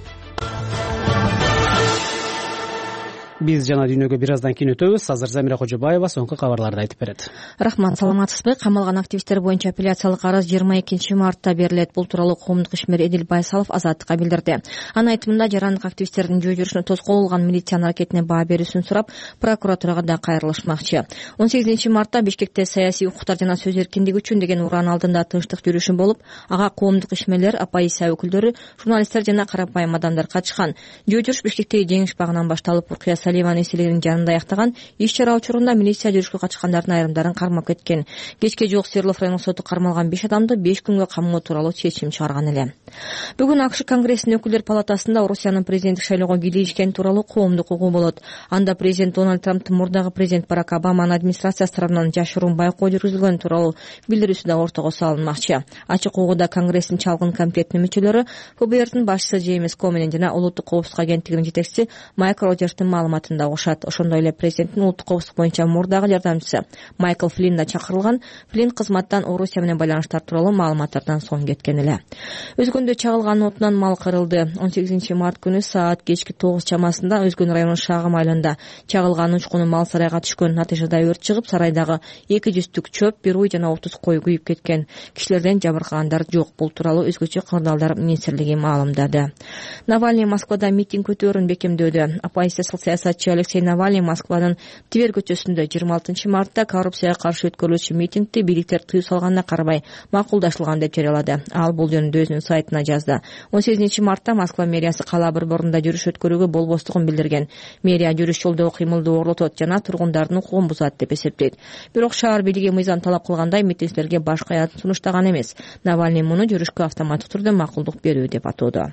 Биз жана дүйнөгө бир аздан кийин өтөбүз. Азыр Замира Кожобаева соңку кабарларды айтып берет. Рахмат, саламатсызбы? Камалган активисттер боюнча апелляциялык арыз жыйырма экинчи мартта берилет. Бул тууралуу коомдук ишмер Эдил Байсалов Азаттыкка билдирди. Анын айтымында жарандык активисттердин жөө жүрүшүнө тоскоол болгон милициянын аракетине баа берүүсүн сурап, прокуратурага да кайрылышмакчы. он сегизинчи мартта Бишкекте саясий укуктар жана сөз эркиндиги үчүн деген уран алдында тынчтык жүрүшү болуп, ага коомдук ишмерлер, оппозиция өкүлдөрү, журналисттер жана карапайым адамдар катышкан. Жөө жүрүш Бишкектеги жеңиш багынан башталып, Уркия Саливанын эстелигинин жанында аяктаган. Иш чара учурунда милиция жүрүшкө катышкандардын айрымдарын кармап кеткен. Кечке жок Свердлов райондук соту кармалган беш адамды беш күнгө камоо тууралуу чечим чыгарган эле. Бүгүн АКШ Конгрессинин өкүлдөр палатасында Орусиянын президенттик шайлоого кийлигишкени тууралуу коомдук угуу болот. Анда президент Дональд Трамптын мурдагы президент Барак Обаманын администрациясы тарабынан жашыруун байкоо жүргүзүлгөнү тууралуу билдирүүсү да ортого салынмакчы. Ачык угууда Конгресстин чалгын комитетинин мүчөлөрү эф бэ эрдин башчысы Джеймс Коменин жана улуттук коопсуздук агенттигинин жетекчиси Майк Роджерстин маалыматында кошот. Ошондой эле президенттин улуттук коопсуздук боюнча мурдагы жардамчысы Майкл Флинн да чакырылган. Флинн кызматтан Орусия менен байланыштар тууралуу маалыматтардан соң кеткен эле. Өзгөндө чагылган отунан мал кырылды. он сегизинчи март күнү саат кечки тогуз чамасында Өзгөн районунун Шагым айылында чагылган учкуну мал сарайга түшкөн. Натыйжада өрт чыгып, сарайдагы эки жүздүк чөп, бир уй жана отуз кой күйүп кеткен. Кишилерден жабыркагандар жок. Бул тууралуу өзгөчө кырдаалдар министрлиги маалымдады. Навальный Москвада митинг өтөөрүн бекемдөөдө. Оппозициялык саясатчы Алексей Навальный Москванын Тивер көчөсүндө жыйырма алтынчы мартта коррупцияга каршы өткөрүлүүчү митингди бийликтер тыюу салганына карабай макулдашылган деп жарыялады. Ал бул жөнүндө өзүнүн сайтына жазды. он сегизинчи мартта Москва мэриясы кала борборунда жүрүш өткөрүүгө болбостугун билдирген. Мэрия жүрүш жолдогу кыймылды орлотот жана тургундардын укугун бузат деп эсептейт. Бирок шаар бийлиги мыйзам талап кылгандай митингчилерге башка аят сунуштаган эмес. Навальный муну жүрүшкө автоматтык түрдө макулдук берүү деп атоодо.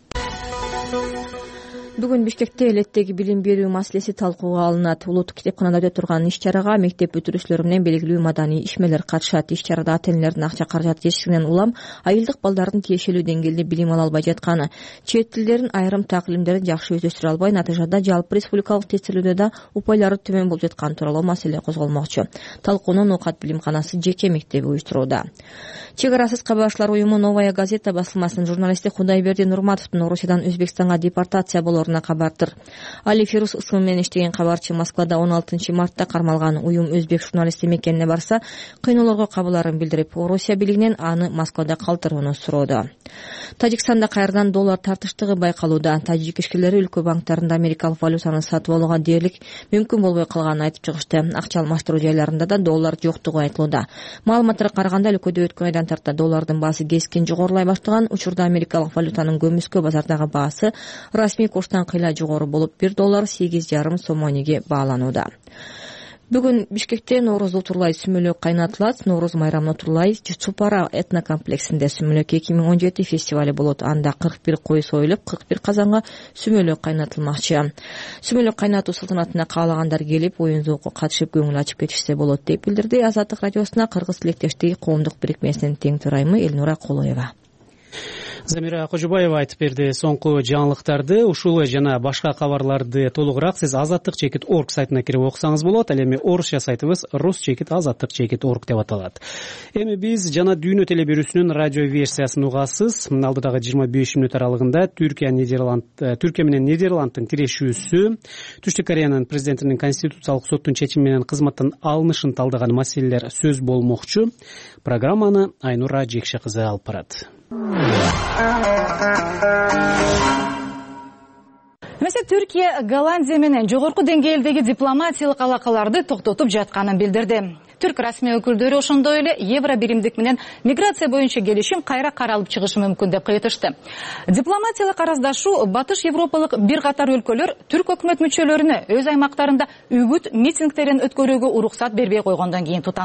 Бүгүн Бишкекте элеттеги билим берүү маселеси талкууга алынат. Улуттук китепканада өтө турган иш чарага мектеп бүтүрүүчүлөрү менен белгилүү маданий ишмерлер катышат. Иш чарада ата-энелердин акча каражаты жетишсигинен улам айылдык балдардын тиешелүү деңгээлде билим ала албай жатканы, чет тилдерин айрым таклимдерин жакшы өздөштүрө албай, натыйжада жалпы республикалык тестилөөдө да упайлары төмөн болуп жатканы тууралуу маселе козголмокчу. Талкууну Ноокат билимканасы жеке мектеби уюштурууда. Чек арасыз кабарчылар уюму Новая газета басылмасынын журналисти Кудайберди Нурматовдун Орусиядан Өзбекстанга депортация болоруна кабардыр. Али Фирус ысымы менен иштеген кабарчы Москвада он алтынчы мартта кармалган. Уюм өзбек журналисти мекенине барса, кыйноолорго кабыларын билдирип, Орусия бийлигинен аны Москвада калтырууну суроодо. Тажикстанда кайрадан доллар тартыштыгы байкалууда. Тажик ишкерлери өлкө банктарында америкалык валютаны сатып алууга дээрлик мүмкүн болбой калганын айтып чыгышты. Акча алмаштыруу жайларында да доллар жоктугу айтылууда. Маалыматтарга караганда өлкөдө өткөн айдан тарта доллардын баасы кескин жогорулай баштаган. Учурда америкалык валютанын көмүскө базардагы баасы расмий курстан кыйла жогору болуп, бир доллар сегиз жарым сом монеге бааланууда. Бүгүн Бишкекте Ноороз Утурлай сүмөлөк кайнатылат. Ноороз майрамын Утурлай Чупара этнокомплексинде сүмөлөк эки миң он жети фестивали болот. Анда кырк бир кой союлуп, кырк бир казанга сүмөлөк кайнатылмакчы. Сүмөлөк кайнатуу салтанатына каалагандар келип, оюн зоокко катышып көңүл ачып кетишсе болот деп билдирди Азаттык радиосуна Кыргыз тилектештиги коомдук бирикмесинин тең төрайымы Элнура Колоева. Замира Кожобаева айтып берди. Соңку жаңылыктарды, ушул жана башка кабарларды толугураак сиз азаттык чекит орг сайтына кирип окусаңыз болот. Ал эми орусча сайтыбыз рус чекит азаттык чекит орг деп аталат. Эми биз жана дүйнө телебирүүсүнүн радио версиясын угасыз. Алдыдагы жыйырма беш мүнөт аралыгында Түркия Нидерланд Түркия менен Нидерландтын тирешүүсү, Түштүк Кореянын президентинин Конституциялык соттун чечими менен кызматтан алынышын талдаган маселелер сөз болмокчу. Программаны Айнура Жекше кызы алып барат. Эмесе Түркия Голландия менен жогорку деңгээлдеги дипломатиялык алакаларды токтотуп жатканын билдирди. Түрк расмий өкүлдөрү ошондой эле евро биримдик менен миграция боюнча келишим кайра каралып чыгышы мүмкүн деп кайтышты. Дипломатиялык араздашуу Батыш Европалык бир катар өлкөлөр түрк өкмөт мүчөлөрүнө өз аймактарында үгүт митингдерин өткөрүүгө уруксат бербей койгондон кийин тутанган.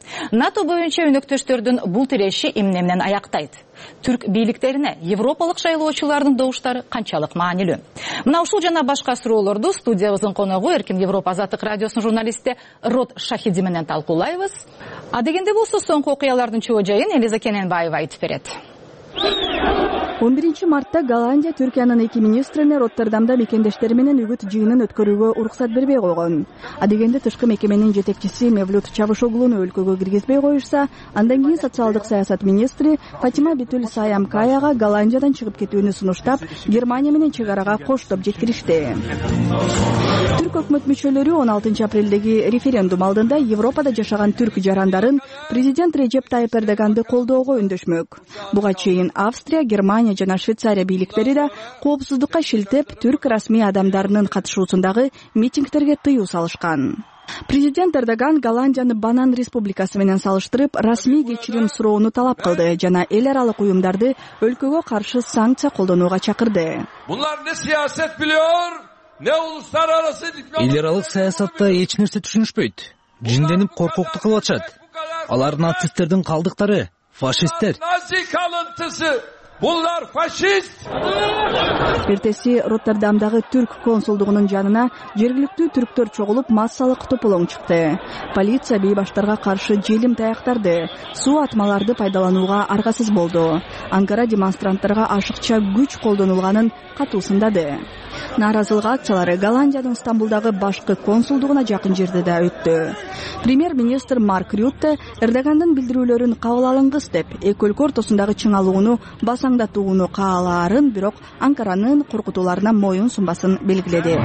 НАТО боюнча өнөктөштөрдүн бул тиреши эмне менен аяктайт? Түрк бийликтерине европалык шайлоочулардын добуштары канчалык маанилүү? Мына ушул жана башка суроолорду студиябыздын коногу Эркин Европа Азаттык радиосунун журналисти Рот Шахиди менен талкуулайбыз. А дегенде болсо соңку окуялардын чоо жайын Элиза Кененбаева айтып берет. он биринчи мартта Голландия Түркиянын эки министрине Роттердамда мекендештери менен үгүт жыйынын өткөрүүгө уруксат бербей койгон. А дегенде тышкы мекеменин жетекчиси Мевлют Чавушоглуну өлкөгө киргизбей коюшса, андан кийин социалдык саясат министри Фатима Битуль Саямкаяга Голландиядан чыгып кетүүнү сунуштап, Германия менен чек арага коштоп жеткиришти. Түрк өкмөт мүчөлөрү он алтынчы апрелдеги референдум алдында Европада жашаган түрк жарандарын президент Режеп Тайып Эрдоганды колдоого үндөшмөк. Буга чейин Австрия, Германия жана Швейцария бийликтери да коопсуздукка шилтеп, түрк расмий адамдарынын катышуусундагы митингтерге тыюу салышкан. Президент Эрдоган Голландияны банан республикасы менен салыштырып, расмий кечирим суроону талап кылды жана эл аралык уюмдарды өлкөгө каршы санкция колдонууга чакырды. Bunlar ne siyaset biliyor, ne uluslararası diplomat. Эл аралык саясатта эч нерсе түшүнүшпөйт. Жинденип коркокту кылып атышат. Алар нацисттердин калдыктары, фашисттер. Nazi kalıntısı. Bunlar faşist. Эртеси Роттердамдагы түрк консулдугунун жанына жергиликтүү түрктөр чогулуп массалык тополоң чыкты. Полиция бейбаштарга каршы желим таяктарды, суу атмаларды пайдаланууга аргасыз болду. Анкара демонстранттарга ашыкча күч колдонулганын катуусундады. Нааразылык акциялары Голландиянын Стамбулдагы башкы консулдугуна жакын жерде да өттү. Премьер-министр Марк Рютте Эрдогандын билдирүүлөрүн кабыл алыңыз деп, эки өлкө ортосундагы чыңалууну басаңдатууну каалаарын, бирок Анкаранын коркутууларына моюн сунбасын белгиледи.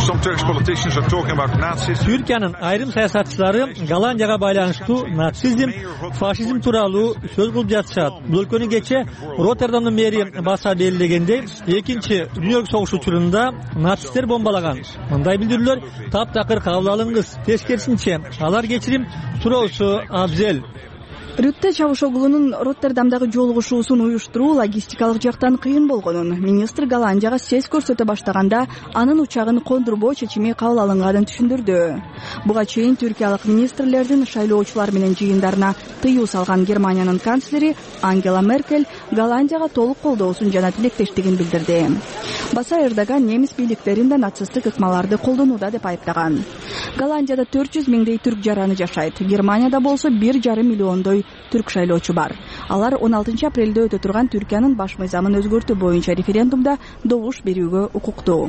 Түркиянын айрым саясатчылары Голландияга байланыштуу нацизм, фашизм тууралуу сөз кылып жатышат. Бул өлкөнү кече Роттердамдын мэри баса белгилегендей, экинчи дүйнөлүк согуш учурунда нацисттер бомбалаган. Мындай билдирүүлөр таптакыр кабыл алыңыз. Тескерисинче, алар кечирим суроосу абзел. Рютте Чавушоглунун Роттердамдагы жолугушуусун уюштуруу логистикалык жактан кыйын болгонун, министр Голландияга сес көрсөтө баштаганда анын учагын кондурбоо чечими кабыл алынганын түшүндүрдү. Буга чейин түркиялык министрлердин шайлоочулар менен жыйындарына тыюу салган Германиянын канцлери Ангела Меркель Голландияга толук колдоосун жана тилектештигин билдирди. Баса Эрдоган немис бийликтерин да нацисттик ыкмаларды колдонууда деп айыптаган. Голландияда төрт жүз миңдей түрк жараны жашайт. Германияда болсо бир жарым миллиондой түрк шайлоочу бар. Алар он алтынчы апрелде өтө турган Түркиянын баш мыйзамын өзгөртүү боюнча референдумда добуш берүүгө укуктуу.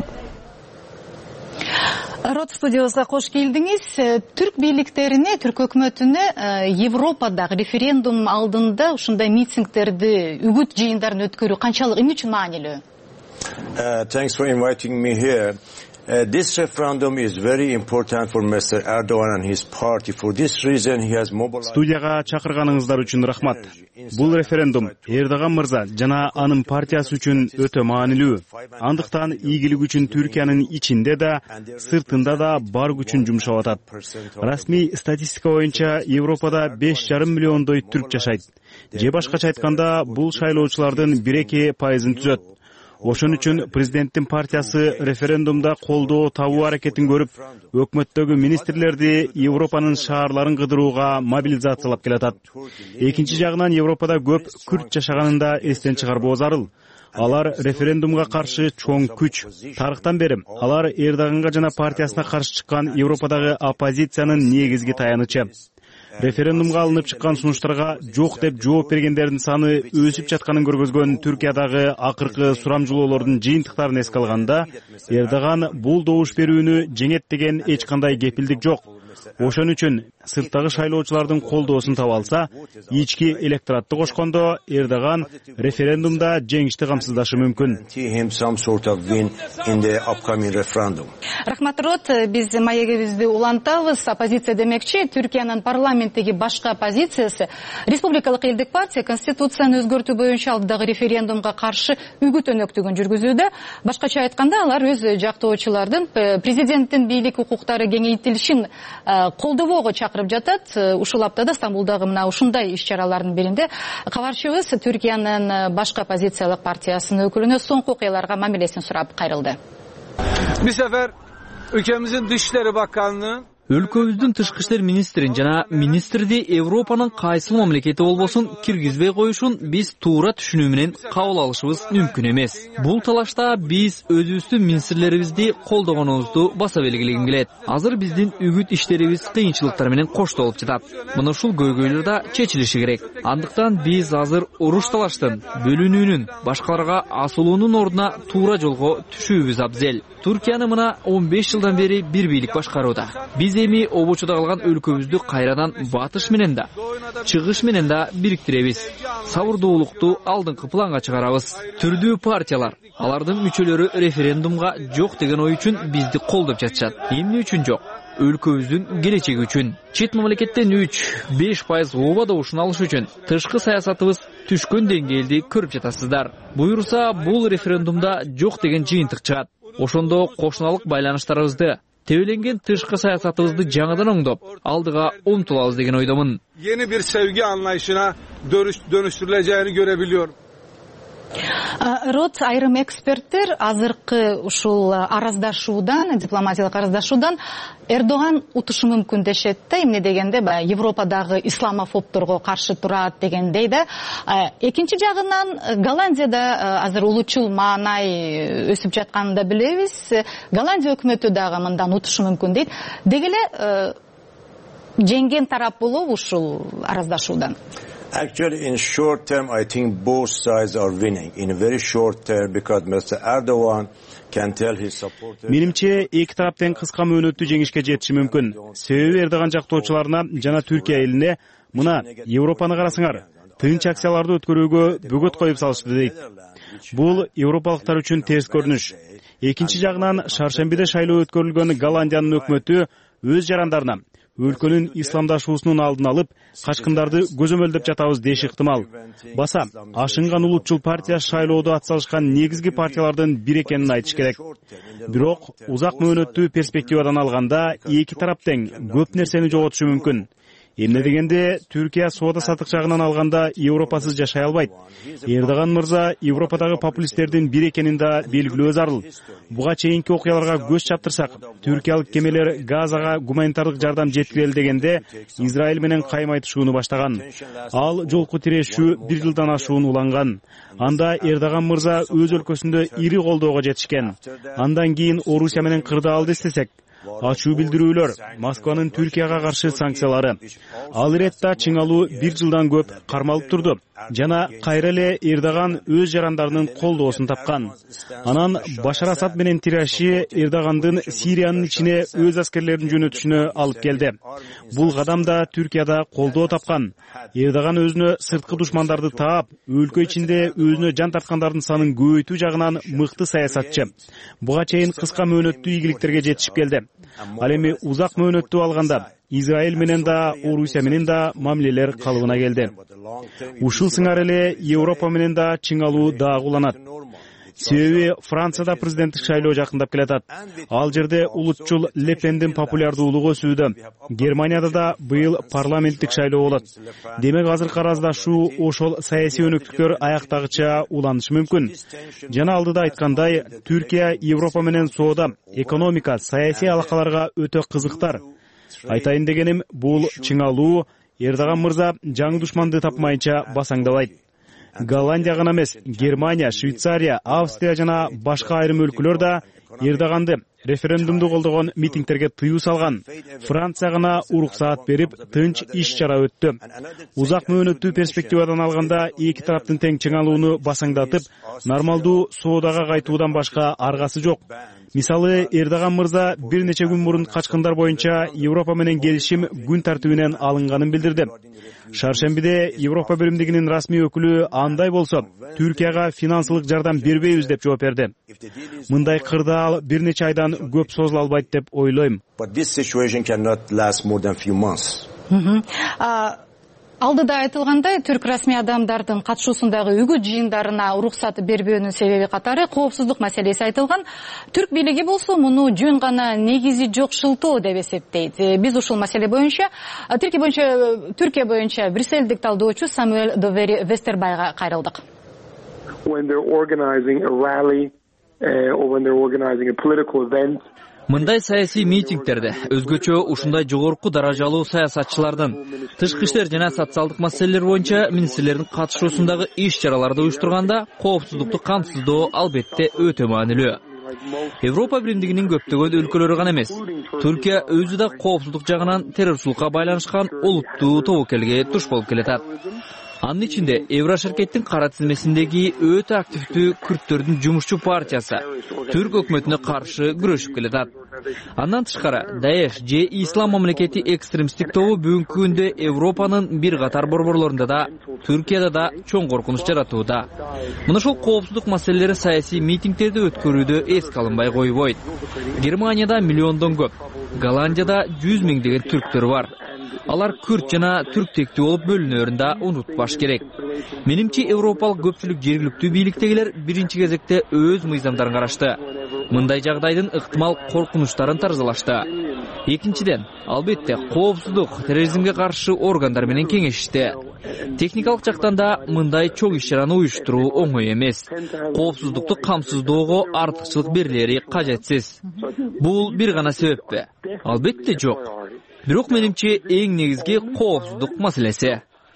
Рот студиябызга кош келдиңиз. Түрк бийликтерине, түрк өкмөтүнө Европадагы референдум алдында ушундай митингтерди, үгүт жыйындарын өткөрүү канчалык эмне үчүн маанилүү? Thanks for inviting me here. Uh, this referendum is very important for Mister Erdogan and his party. For this reason he has mobilized. Студияга чакырганыңыздар үчүн рахмат. Бул референдум Эрдоган мырза жана анын партиясы үчүн өтө маанилүү. Андыктан ийгилик үчүн Түркиянын ичинде да, сыртында да бар күчүн жумшап атат. Расмий статистика боюнча Европада беш жарым миллиондой түрк жашайт. Же башкача айтканда, бул шайлоочулардын бир эки пайызын түзөт. Ошон үчүн президенттин партиясы референдумда колдоо табуу аракетин көрүп, өкмөттөгү министрлерди Европанын шаарларын кыдырууга мобилизациялап келатат. Экинчи жагынан Европада көп күрд жашаганын да эстен чыгарбоо зарыл. Алар референдумга каршы чоң күч. Тарыхтан бери алар Эрдоганга жана партиясына каршы чыккан Европадагы оппозициянын негизги таянычы. Референдумга алынып чыккан сунуштарга жок деп жооп бергендердин саны өсүп жатканын көргөзгөн Түркиядагы акыркы сурамжылоолордун жыйынтыктарын эске алганда, Эрдоган бул добуш берүүнү жеңет деген эч кандай кепилдик жок. Ошон үчүн сырттагы шайлоочулардын колдоосун таба алса, ички электоратты кошкондо Эрдоган референдумда жеңишти камсыздашы мүмкүн. Рахмат Рот, биз маегибизди улантабыз. Оппозиция демекчи, Түркиянын парламенттеги башкы оппозициясы Республикалык элдик партия конституцияны өзгөртүү боюнча алдыдагы референдумга каршы үгүт өнөктүгүн жүргүзүүдө. Башкача айтканда, алар өз жактоочулардын президенттин бийлик укуктары кеңейтилишин колдобоого чакырып жатат. Ушул аптада Стамбулдагы мына ушундай иш-чаралардын биринде кабарчыбыз Түркиянын башкы оппозициялык партиясынын өкүлүнө соңку окуяларга мамилесин сурап кайрылды. Bir sefer ülkemizin Dışişleri Bakanlığı өлкөбүздүн тышкы иштер министрин жана министрди Европанын кайсыл мамлекети болбосун киргизбей коюшун биз туура түшүнүү менен кабыл алышыбыз мүмкүн эмес. Бул талашта биз өзүбүздүн министрлерибизди колдогонубузду баса белгилегим келет. Азыр биздин үгүт иштерибиз кыйынчылыктар менен коштолуп жатат. Мына ушул көйгөйлөр да чечилиши керек. Андыктан биз азыр уруш талаштын, бөлүнүүнүн, башкаларга асылуунун ордуна туура жолго түшүүбүз абзел. Туркияны мына он беш жылдан бери бир бийлик башкарууда. Биз эми обочуда калган өлкөбүздү кайрадан батыш менен да, чыгыш менен да бириктиребиз. Сабырдуулукту алдыңкы планга чыгарабыз. Түрдүү партиялар, алардын мүчөлөрү референдумга жок деген ой үчүн бизди колдоп жатышат. Эмне үчүн жок? Өлкөбүздүн келечеги үчүн. Чет мамлекеттен үч беш пайыз оба добушун алыш үчүн тышкы саясатыбыз түшкөн деңгээлди көрүп жатасыздар. Буюрса, бул референдумда жок деген жыйынтык чыгат. Ошондо кошуналык байланыштарыбызды, тебеленген тышкы саясатыбызды жаңыдан оңдоп, алдыга умтулабыз деген ойдомун. Yeni bir sevgi anlayışına dönüştürüleceğini görebiliyorum. Рот айрым эксперттер азыркы ушул араздашуудан, дипломатиялык араздашуудан Эрдоган утушу мүмкүн дешет да, эмне дегенде баягы Европадагы исламофобторго каршы турат дегендей да. Экинчи жагынан Голландияда азыр улуучул маанай өсүп жатканын да билебиз. Голландия өкмөтү дагы мындан утушу мүмкүн дейт. Деги эле жеңген тарап болобу ушул араздашуудан? Actually, in short term, I think both sides are winning. In a very short term, because Mister Erdogan can tell his supporters. Менимче, эки тараптын кыска мөөнөттүү жеңишке жетиши мүмкүн. Себеби Эрдоган жактоочуларына жана Түркия элине мына Европаны карасыңар, тынч акцияларды өткөрүүгө бөгөт коюп салышты дейт. Бул европалыктар үчүн терс көрүнүш. Экинчи жагынан шаршембиде шайлоо өткөрүлгөн Голландиянын өкмөтү өз жарандарына өлкөнүн исламдашуусунун алдын алып, качкындарды көзөмөлдөп жатабыз деши ыктымал. Баса, ашынган улутчул партия шайлоодо атсалышкан негизги партиялардын бири экенин айтыш керек. Бирок, узак мөөнөттүү перспективадан алганда, эки тарап тең көп нерсени жоготушу мүмкүн. Эмне дегенде, Түркия соода сатык жагынан алганда Европасыз жашай албайт. Эрдоган мырза Европадагы популисттердин бири экенин да белгилөө зарыл. Буга чейинки окуяларга көз чаптырсак, түркиялык кемелер Газага гуманитардык жардам жеткирели дегенде Израиль менен кайым айтышууну баштаган. Ал жолку тирешүү бир жылдан ашуун уланган. Анда Эрдоган мырза өз өлкөсүндө ири колдоого жетишкен. Андан кийин Орусия менен кырдаалды эстесек, ачуу билдирүүлөр, Москванын Түркияга каршы санкциялары. Ал иретта чыңалуу бир жылдан көп кармалып турду. Жана кайра эле Эрдоган өз жарандарынын колдоосун тапкан. Анан Башар Асад менен тиреши Эрдогандын Сириянын ичине өз аскерлерин жөнөтүшүнө алып келди. Бул кадам да Түркияда колдоо тапкан. Эрдоган өзүнө сырткы душмандарды таап, өлкө ичинде өзүнө жан тарткандардын санын көбөйтүү жагынан мыкты саясатчы. Буга чейин кыска мөөнөттүү ийгиликтерге жетишип келди. Ал эми узак мөөнөттүү алганда Израиль менен да, Орусия менен да мамилелер калыбына келди. Ушул сыңар эле Европа менен да чыңалуу дагы уланат. Себеби Францияда президенттик шайлоо жакындап келатат. Ал жерде улутчул Ле Пендин популярдуулугу өсүүдө. Германияда да быйыл парламенттик шайлоо болот. Демек азыркы араздашуу ошол саясий өнөктүктөр аяктагыча уланышы мүмкүн. Жана алдыда айткандай, Түркия Европа менен соода, экономика, саясий алакаларга өтө кызыктар. Айтайын дегеним, бул чыңалуу Эрдоган мырза жаңы душманды тапмайынча басаңдабайт. Голландия гана эмес, Германия, Швейцария, Австрия жана башка айрым өлкөлөр да Эрдоганды референдумду колдогон митингтерге тыюу салган. Франция гана уруксаат берип, тынч иш чара өттү. Узак мөөнөттүү перспективадан алганда эки тараптын тең чыңалууну басаңдатып, нормалдуу соодага кайтуудан башка аргасы жок. Мисалы, Эрдоган мырза бир нече күн мурун качкындар боюнча Европа менен келишим күн тартибинен алынганын билдирди. Шаршембиде Европа биримдигинин расмий өкүлү андай болсо, Түркияга финансылык жардам бербейбиз деп жооп берди. Мындай кырдаал бир нече айдан көп созула албайт деп ойлойм. Алдыда айтылгандай, түрк расмий адамдардын катышуусундагы үгүт жыйындарына уруксат бербөөнүн себеби катары коопсуздук маселеси айтылган. Түрк бийлиги болсо муну жөн гана негизи жок шылтоо деп эсептейт. Биз ушул маселе боюнча Түркия боюнча Түркия боюнча Брюссельдик талдоочу Самуэль Довери Вестербайга кайрылдык. When they're organizing a rally uh, or when they're organizing a political event, Мындай саясий митингтерде өзгөчө ушундай жогорку даражалуу саясатчылардын тышкы иштер жана социалдык маселелер боюнча министрлердин катышуусундагы иш-чараларды уюштурганда коопсуздукту камсыздоо албетте өтө маанилүү. Европа биримдигинин көптөгөн өлкөлөрү гана эмес, Түркия өзү да коопсуздук жагынан террорчулукка байланышкан олуттуу тобокелге туш болуп келатат. Анын ичинде Еврошеркеттин кара тизмесиндеги өтө активдүү күрттөрдүн жумушчу партиясы Түрк өкмөтүнө каршы күрөшүп келатат. Андан тышкары Даеш же Ислам мамлекети экстремисттик тобу бүгүнкү күндө Европанын бир катар борборлорунда да, Түркияда да чоң коркунуч жаратууда. Мына ушул коопсуздук маселелери саясий митингтерди өткөрүүдө эске алынбай койбойт. Германияда миллиондон көп, Голландияда жүз миңдеген түрктөр бар. Алар күрт жана түрктектүү болуп бөлүнөрүн да унутпаш керек. Менимче европалык көпчүлүк жергиликтүү бийликтегилер биринчи кезекте өз мыйзамдарын карашты. Мындай жагдайдын ыктымал коркунучтарын таразалашты. Экинчиден, албетте, коопсуздук, терроризмге каршы органдар менен кеңешишти. Техникалык жактан да мындай чоң иш-чараны уюштуруу оңой эмес. Коопсуздукту камсыздоого артыкчылык берилери кажетсиз. Бул бир гана себеппи? Албетте жок. Бирок менимче эң негизги коопсуздук маселеси.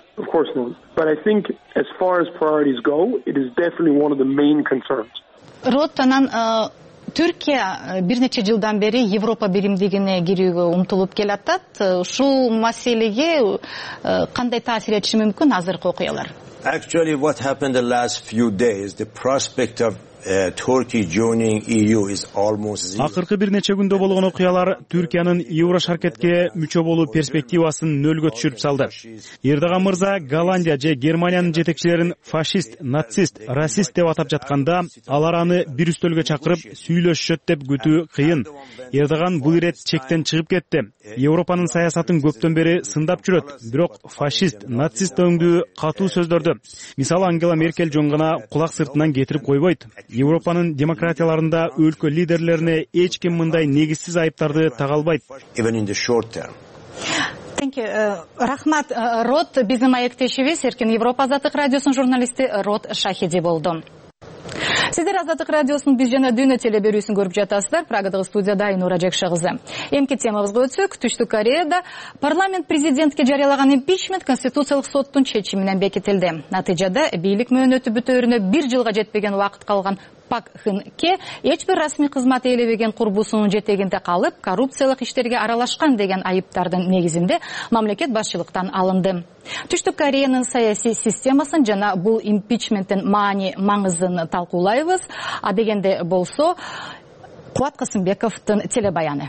Рот анан Түркия бир нече жылдан бери Европа биримдигине кирүүгө умтулуп келатат. Ушул маселеге кандай таасир этиши мүмкүн азыркы окуялар? Actually, what happened the last few days, the prospect of uh, Turkey joining E U is almost zero. Акыркы бир нече күндө болгон окуялар Түркиянын Еврошаркетке мүчө болуу перспективасын нөлгө түшүрүп салды. Эрдоган мырза Голландия же Германиянын жетекчилерин фашист, нацист, расист деп атап жатканда, алар аны бир үстөлгө чакырып сүйлөшөт деп күтүү кыйын. Эрдоган бул ирет чектен чыгып кетти. Европанын саясатын көптөн бери сындап жүрөт, бирок фашист, нацист өңдүү катуу сөздөрдү, мисалы Ангела Меркель жөн гана кулак сыртынан кетирип койбойт. Европанын демократияларында өлкө лидерлерине эч ким мындай негизсиз айыптарды тага албайт. Рахмат, Рот биздин маектешибиз Эркин Европа Азаттык радиосунун журналисти Рот Шахиди болду. Сиздер Азаттык радиосунун биз жана дүйнө телеберүүсүн көрүп жатасыздар. Прагадагы студияда Айнура Жекше кызы. Эмки темабызга өтсөк, Түштүк Кореяда парламент президентке жарыялаган импичмент Конституциялык соттун чечими менен бекитилди. Натыйжада бийлик мөөнөтү бүтөөрүнө бир жылга жетпеген убакыт калган Пак Кын Хе эч бир расмий кызмат ээлебеген курбусунун жетегинде калып, коррупциялык иштерге аралашкан деген айыптардын негизинде мамлекет башчылыктан алынды. Түштүк Кореянын саясий системасын жана бул импичменттин маани маңызын талкуулайбыз. А дегенде болсо Кубат Касымбековдун телебаяны.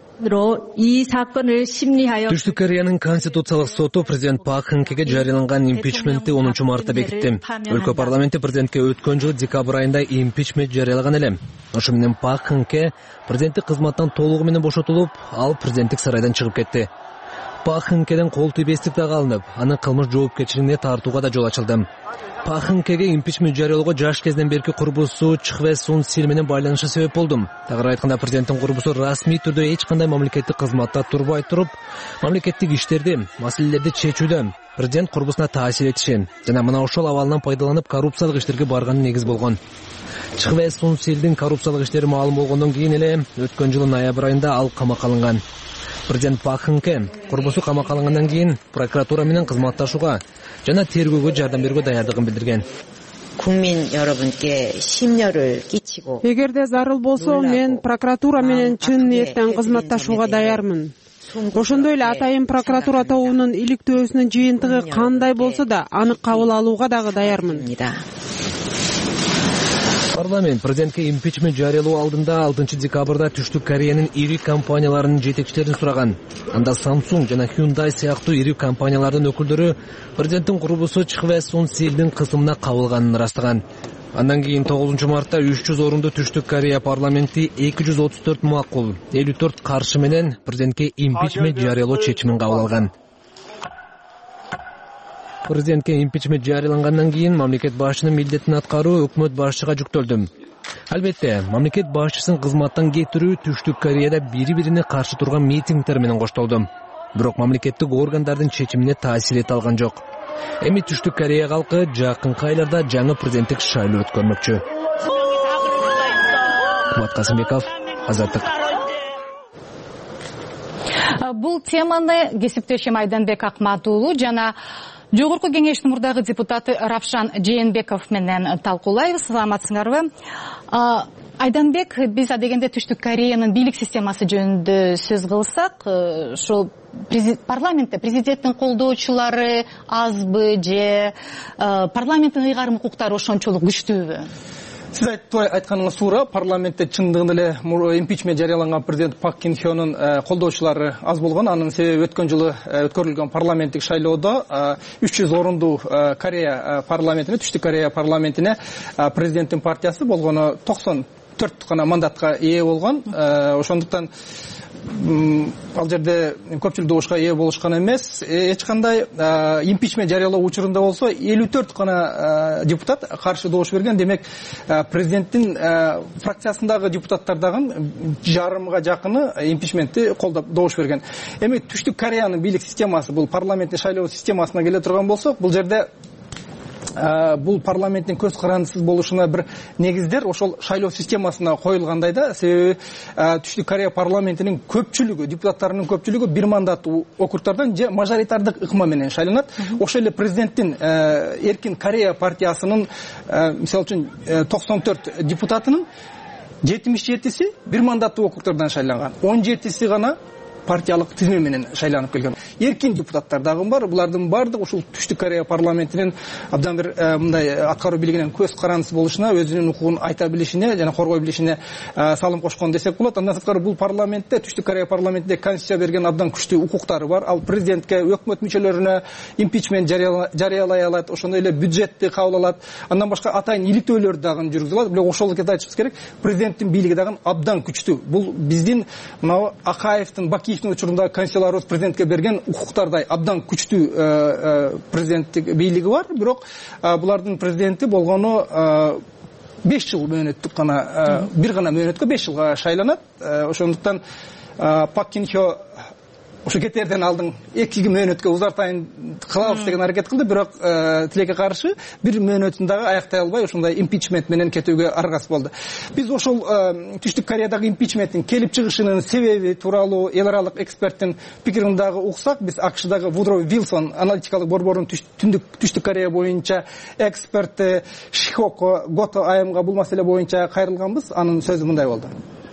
Түштүк Кореянын Конституциялык соту президент Пак Кын Хеге жарыяланган импичментти онунчу мартта бекитти. Өлкө парламенти президентке өткөн жылы декабрь айында импичмент жарыялаган эле. Ошо менен Пак Кын Хе президенттик кызматтан толугу менен бошотулуп, ал президенттик сарайдан чыгып кетти. Пак Кын Хеден кол тийбестик дагы алынып, аны кылмыш жоопкерчилигине тартууга да жол ачылды. Пак Кын Хеге импичмент жарыялоого жаш кезинен берки курбусу Чхве Сун Сил менен байланышы себеп болду. Тагыраак айтканда, президенттин курбусу расмий түрдө эч кандай мамлекеттик кызматта турбай туруп, мамлекеттик иштерди, маселелерди чечүүдө президент курбусуна таасир этиши жана мына ошол абалынан пайдаланып коррупциялык иштерге барганы негиз болгон. Чхве Сун Силдин коррупциялык иштери маалым болгондон кийин эле өткөн жылдын ноябрь айында ал камакка алынган. Президент Пак Кын Хе курбусу камакка алынгандан кийин прокуратура менен кызматташууга жана тергөөгө жардам берүүгө даярдыгын билдирген. Эгерде зарыл болсо, мен прокуратура менен чын ниеттен кызматташууга даярмын. Ошондой эле атайын прокуратура тобунун иликтөөсүнүн жыйынтыгы кандай болсо да, аны кабыл алууга дагы даярмын. Парламент президентке импичмент жарыялоо алдында алтынчы декабрда Түштүк Кореянын ири компанияларынын жетекчилерин сураган. Анда Samsung жана Hyundai сыяктуу ири компаниялардын өкүлдөрү президенттин курбусу Чхве Сун Силдин кысымына кабылганын ырастаган. Андан кийин тогузунчу мартта үч жүз орунду Түштүк Корея парламенти эки жүз отуз төрт макул, элүү төрт каршы менен президентке импичмент жарыялоо чечимин кабыл алган. Президентке импичмент жарыялангандан кийин мамлекет башчынын милдетин аткаруу өкмөт башчыга жүктөлдү. Албетте, мамлекет башчысын кызматтан кетирүү Түштүк Кореяда бири-бирине каршы турган митингдер менен коштолду. Бирок мамлекеттик органдардын чечимине таасир эте алган жок. Эми Түштүк Корея калкы жакынкы айларда жаңы президенттик шайлоо өткөрмөкчү. Кубат Касымбеков, Азаттык. Бул теманы кесиптешим Айданбек Акматуулу жана Жогорку кеңештин мурдагы депутаты Равшан Жээнбеков менен талкуулайбыз. Саламатсыңарбы? Айданбек, биз адегенде Түштүк Кореянын бийлик системасы жөнүндө сөз кылсак, ошол парламентте президенттин колдоочулары азбы же парламенттин ыйгарым укуктары ошончолук күчтүүбү? Сиз айтканыңыз туура, парламентте чындыгында эле импичмент жарыяланган президент Пак Кин Хёнун колдоочулары аз болгон. Анын себеби өткөн жылы өткөрүлгөн парламенттик шайлоодо үч жүз орундуу Корея парламентине, Түштүк Корея парламентине президенттин партиясы болгону токсон төрт гана мандатка ээ болгон. Ошондуктан ал жерде көпчүлүк добушка ээ болушкан эмес. Эч кандай импичмент жарыялоо учурунда болсо элүү төрт гана депутат каршы добуш берген. Демек президенттин фракциясындагы депутаттар дагы жарымга жакыны импичментти колдоп добуш берген. Эми Түштүк Кореянын бийлик системасы, бул парламенттик шайлоо системасына келе турган болсок, бул жерде бул парламенттин көз карандысыз болушуна бир негиздер ошол шайлоо системасына коюлгандай да. Себеби Түштүк Корея парламентинин көпчүлүгү, депутаттарынын көпчүлүгү бир мандаттуу округтардан же мажоритардык ыкма менен шайланат. Ошол эле президенттин Эркин Корея партиясынын мисалы үчүн токсон төрт депутатынын жетимиш жетиси бир мандаттуу округтардан шайланган, он жетиси гана партиялык тизме менен шайланып келген. Эркин депутаттар дагы бар. Булардын баардыгы ушул Түштүк Корея парламентинин абдан бир мындай аткаруу бийлигинен көз карандысыз болушуна, өзүнүн укугун айта билишине жана коргой билишине салым кошкон десек болот. Андан сырткары бул парламентте, Түштүк Корея парламентинде конституция берген абдан күчтүү укуктары бар. Ал президентке, өкмөт мүчөлөрүнө импичмент жарыялай алат, ошондой эле бюджетти кабыл алат. Андан башка атайын иликтөөлөрдү дагы жүргүзө алат. Бирок ошол кезде айтышыбыз керек, президенттин бийлиги дагы абдан күчтүү. Бул биздин мына Акаевдин Баки учурунда конституцияларыбыз президентке берген укуктардай абдан күчтүү президенттик бийлиги бар. Бирок булардын президенти болгону беш жыл мөөнөттүк гана, бир гана мөөнөткө беш жылга шайланат. Ошондуктан Пак Кин Хё ошо кетерден алдын эки мөөнөткө узартайын кылабыз деген аракет кылды. Бирок тилекке каршы бир мөөнөтүн дагы аяктай албай ошондой импичмент менен кетүүгө аргасыз болду. Биз ошол Түштүк Кореядагы импичменттин келип чыгышынын себеби тууралуу эл аралык эксперттин пикирин дагы уксак, биз АКШдагы Вудроу Вилсон аналитикалык борборунун Түштүк Корея боюнча эксперти Шихоко Гото айымга бул маселе боюнча кайрылганбыз. Анын сөзү мындай болду.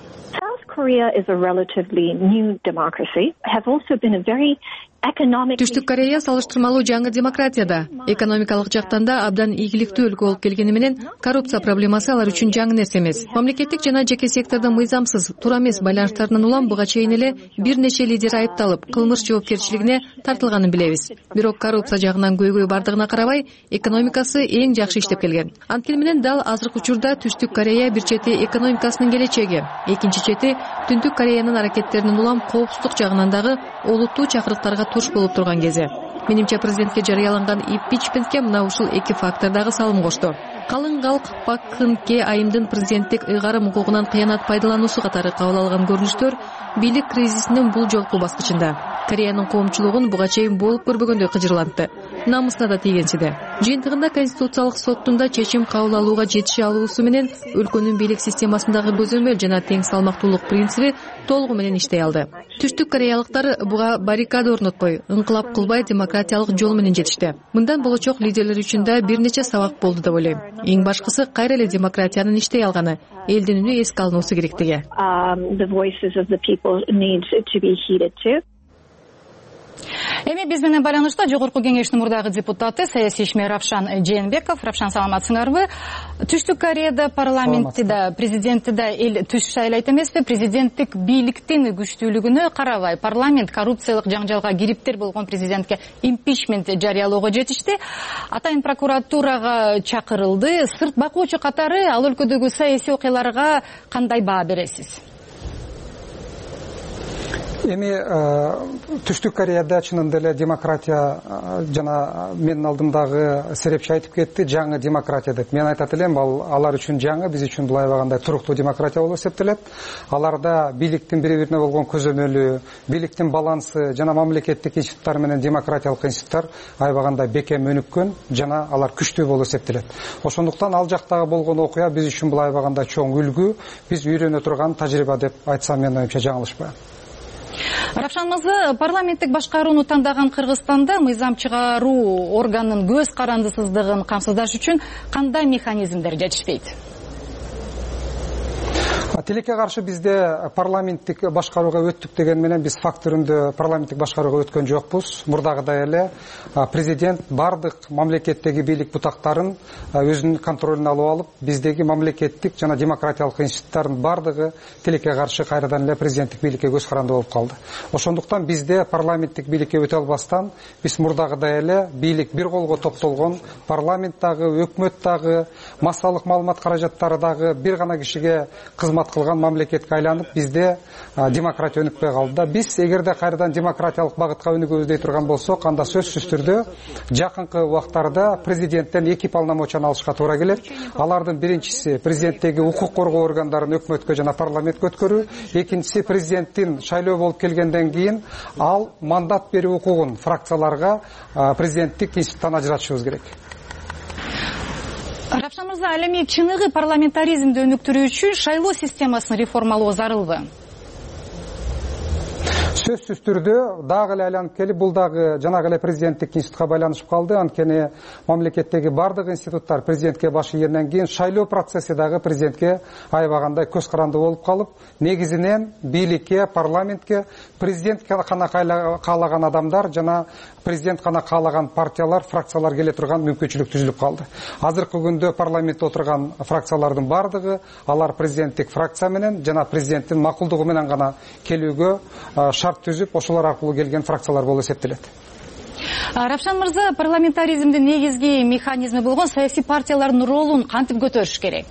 Korea is a relatively new democracy, have also been a very Түштүк Корея салыштырмалуу жаңы демократияда, экономикалык жактан да абдан ийгиликтүү өлкө болуп келгени менен коррупция проблемасы алар үчүн жаңы нерсе эмес. Мамлекеттик жана жеке сектордун мыйзамсыз, туура эмес байланыштарынан улам буга чейин эле бир нече лидер айыпталып, кылмыш жоопкерчилигине тартылганын билебиз. Бирок коррупция жагынан көйгөй бардыгына карабай, экономикасы эң жакшы иштеп келген. Анткени менен дал азыркы учурда Түштүк Корея бир чети экономикасынын келечеги, экинчи чети Түндүк Кореянын аракеттеринин улам коопсуздук жагынан дагы олуттуу чакырыктарга туш болуп турган кези. Менимче президентке жарыяланган импичментке мына ушул эки фактор дагы салым кошту. Калың калк Пак Кын Хе айымдын президенттик ыйгарым укугунан кыянат пайдалануусу катары кабыл алган көрүнүштөр бийлик кризисинин бул жолку баскычында. Кореянын коомчулугун буга чейин болуп көрбөгөндөй кыжырлантты. Намысына да тийгенчи да. Жыйынтыгында Конституциялык соттун да чечим кабыл алууга жетише алуусу менен өлкөнүн бийлик системасындагы көзөмөл жана тең салмактуулук принциби толугу менен иштей алды. Түштүк кореялыктар буга баррикада орнотпой, ыңкылап кылбай демократиялык жол менен жетишти. Мындан болочок лидерлер үчүн да бир нече сабак болду деп ойлойм. Эң башкысы кайра эле демократиянын иштей алганы, элдин үнү эске алынуусу керектиги. Эми биз менен байланышта жогорку кеңештин мурдагы депутаты, саясий ишмер Равшан Жээнбеков. Равшан, саламатсыңарбы? Түштүк Кореяда парламентти да, президентти да эл түш шайлайт эмеспи? Президенттик бийликтин күчтүүлүгүнө карабай, парламент коррупциялык жаңжалга кириптер болгон президентке импичмент жарыялоого жетишти. Атайын прокуратурага чакырылды. Сырт бакуучу катары ал өлкөдөгү саясий окуяларга кандай баа бересиз? Эми Түштүк Кореяда чынында эле демократия жана менин алдымдагы серепчи айтып кетти, жаңы демократия деп. Мен айтат элем, ал алар үчүн жаңы, биз үчүн бул айбагандай туруктуу демократия болуп эсептелет. Аларда бийликтин бири-бирине болгон көзөмөлү, бийликтин балансы жана мамлекеттик институттар менен демократиялык институттар айбагандай бекем өнүккөн жана алар күчтүү болуп эсептелет. Ошондуктан ал жактагы болгон окуя биз үчүн бул айбагандай чоң үлгү, биз үйрөнө турган тажрыйба деп айтсам мен оюмча жаңылышпайм. Равшан мырза, парламенттик башкарууну тандаган Кыргызстанда мыйзам чыгаруу органынын көз карандысыздыгын камсыздаш үчүн кандай механизмдер жетишпейт? Тилекке каршы бизде парламенттик башкарууга өттүк деген менен биз факт түрүндө парламенттик башкарууга өткөн жокпуз. Мурдагыдай эле президент бардык мамлекеттеги бийлик бутактарын өзүнүн контролуна алып алып, биздеги мамлекеттик жана демократиялык институттардын бардыгы тилекке каршы кайрадан эле президенттик бийликке көз каранды болуп калды. Ошондуктан бизде парламенттик бийликке өтө албастан биз мурдагыдай эле бийлик бир колго топтолгон, парламент дагы, өкмөт дагы, массалык маалымат каражаттары дагы бир гана кишиге кызмат кылган мамлекетке айланып, бизде демократия өнүкпөй калды. Биз эгерде кайрадан демократиялык багытка өнүгүүбүз дей турган болсок, анда сөзсүз түрдө жакынкы убактарда президенттен эки полномочияны алышка туура келет. Алардын биринчиси президенттеги укук коргоо органдарын өкмөткө жана парламентке өткөрүү, экинчиси президенттин шайлоо болуп келгенден кийин ал мандат берүү укугун фракцияларга президенттик институттан ажыратышыбыз керек. Равшан мырза, ал эми чыныгы парламентаризмди өнүктүрүү үчүн шайлоо системасын реформалоо зарылбы? Сөзсүз түрдө дагы эле айланып келип, бул дагы жанагы эле президенттик институтка байланышып калды. Анткени мамлекеттеги бардык институттар президентке баш ийгенден кийин шайлоо процесси дагы президентке аябагандай көз каранды болуп калып, негизинен бийликке, парламентке президент гана каалаган адамдар жана президент гана каалаган партиялар, фракциялар келе турган мүмкүнчүлүк түзүлүп калды. Азыркы күндө парламентте отурган фракциялардын бардыгы алар президенттик фракция менен жана президенттин макулдугу менен гана келүүгө шарт түзүп, ошолор аркылуу келген фракциялар болуп эсептелет. Равшан мырза, парламентаризмдин негизги механизми болгон саясий партиялардын ролун кантип көтөрүш керек?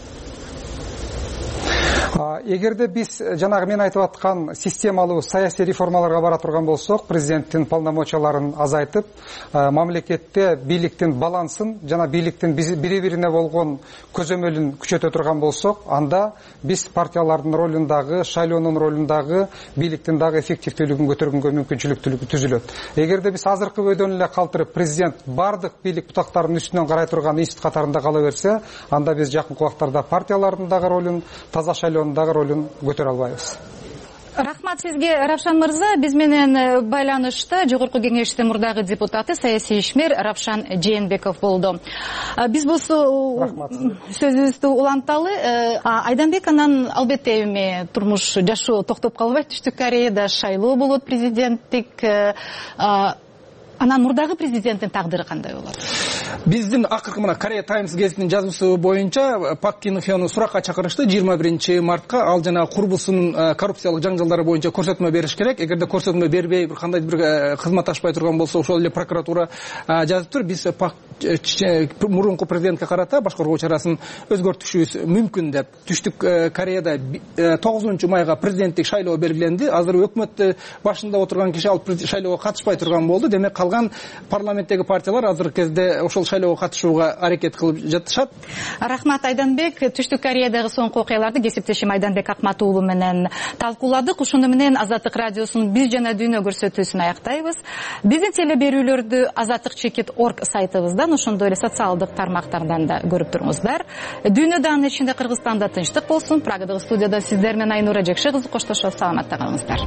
Эгерде биз жанагы мен айтып аткан системалуу саясий реформаларга бара турган болсок, президенттин полномочияларын азайтып, мамлекетте бийликтин балансын жана бийликтин бири-бирине болгон көзөмөлүн күчөтө турган болсок, анда биз партиялардын ролундагы, шайлоонун ролундагы, бийликтин дагы эффективдүүлүгүн көтөргөнгө мүмкүнчүлүк түзүлөт. Эгерде биз азыркы бойдон эле калтырып, президент бардык бийлик бутактарынын үстүнөн карай турган институт катарында кала берсе, анда биз жакынкы убактарда партиялардын дагы ролун, таза шайлоонун дагы ролун көтөрө албайбыз. Рахмат сизге, Равшан мырза. Биз менен байланышта Жогорку Кеңештин мурдагы депутаты, саясий ишмер Равшан Жээнбеков болду. Биз болсо сөзүбүздү уланталы. Айданбек, анан албетте эми турмуш жашоо токтоп калбайт. Түштүк Кореяда шайлоо болот президенттик. Анан мурдагы президенттин тагдыры кандай болот? Биздин акыркы мына Korea Times гезитинин жазуусу боюнча Пак Кин Хёну суракка чакырышты жыйырма биринчи мартка. Ал жана курбусунун коррупциялык жаңжалдары боюнча көрсөтмө бериш керек. Эгерде көрсөтмө бербей, бир кандай бир кызматташпай турган болсо, ошол эле прокуратура жазыптыр. Биз Пак мурунку президентке карата баш коргоо чарасын өзгөртүшүбүз мүмкүн деп. Түштүк Кореяда тогузунчу майга президенттик шайлоо белгиленди. Азыр өкмөт башында отурган киши ал шайлоого катышпай турган болду. Демек калган парламенттеги партиялар азыркы кезде ошол шайлоого катышууга аракет кылып жатышат. Рахмат, Айданбек. Түштүк Кореядагы соңку окуяларды кесиптешим Айданбек Акмат уулу менен талкууладык. Ушуну менен Азаттык радиосунун биз жана дүйнө көрсөтүүсүн аяктайбыз. Биздин теле берүүлөрдү азаттык чекит точка орг сайтыбыздан, ошондой эле социалдык тармактардан да көрүп туруңуздар. Дүйнөдө, анын ичинде Кыргызстанда тынчтык болсун. Прагадагы студияда сиздер менен Айнура Жекше кызы коштошот. Саламатта калыңыздар.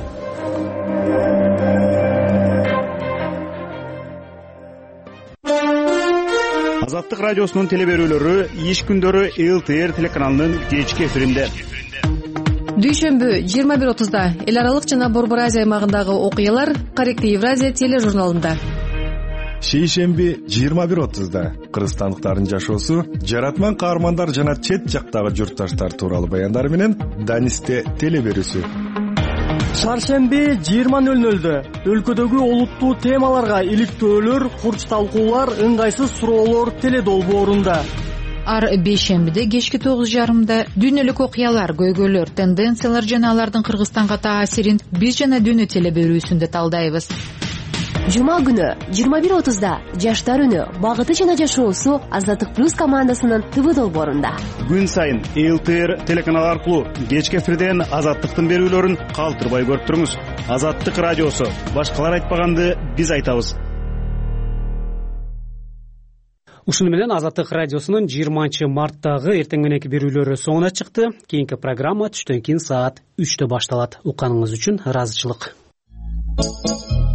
Азаттык радиосунун теле берүүлөрү иш күндөрү эл тэ эр телеканалынын кечки эфиринде. Дүйшөмбү жыйырма бир отузда эл аралык жана Борбор Азия аймагындагы окуялар Корректив Евразия тележурналында. Шейшемби жыйырма бир отузда кыргызстандыктардын жашоосу, жаратман каармандар жана чет жактагы журтташтар тууралуу баяндар менен Данисте теле берүүсү. Шаршемби жыйырма нөл нөлдө өлкөдөгү олуттуу темаларга иликтөөлөр, курч талкуулар, ыңгайсыз суроолор теле долбоорунда. Ар бейшембиде кечки тогуз жарымда дүйнөлүк окуялар, көйгөйлөр, тенденциялар жана алардын Кыргызстанга таасирин биз жана дүйнө теле берүүсүндө талдайбыз. Жума күнү жыйырма бир отузда Жаштар үнү, багыты жана жашоосу Азаттык плюс командасынын ТВ долбоорунда. Күн сайын эл тэ эр телеканалы аркылуу кечки эфирден Азаттыктын берүүлөрүн калтырбай көрүп туруңуз. Азаттык радиосу, башкалар айтпаганды биз айтабыз. Ушуну менен Азаттык радиосунун жыйырманчы марттагы эртең мененки берүүлөрү соңуна чыкты. Кийинки программа түштөн кийин саат үчтө башталат. Укканыңыз үчүн ыраазычылык.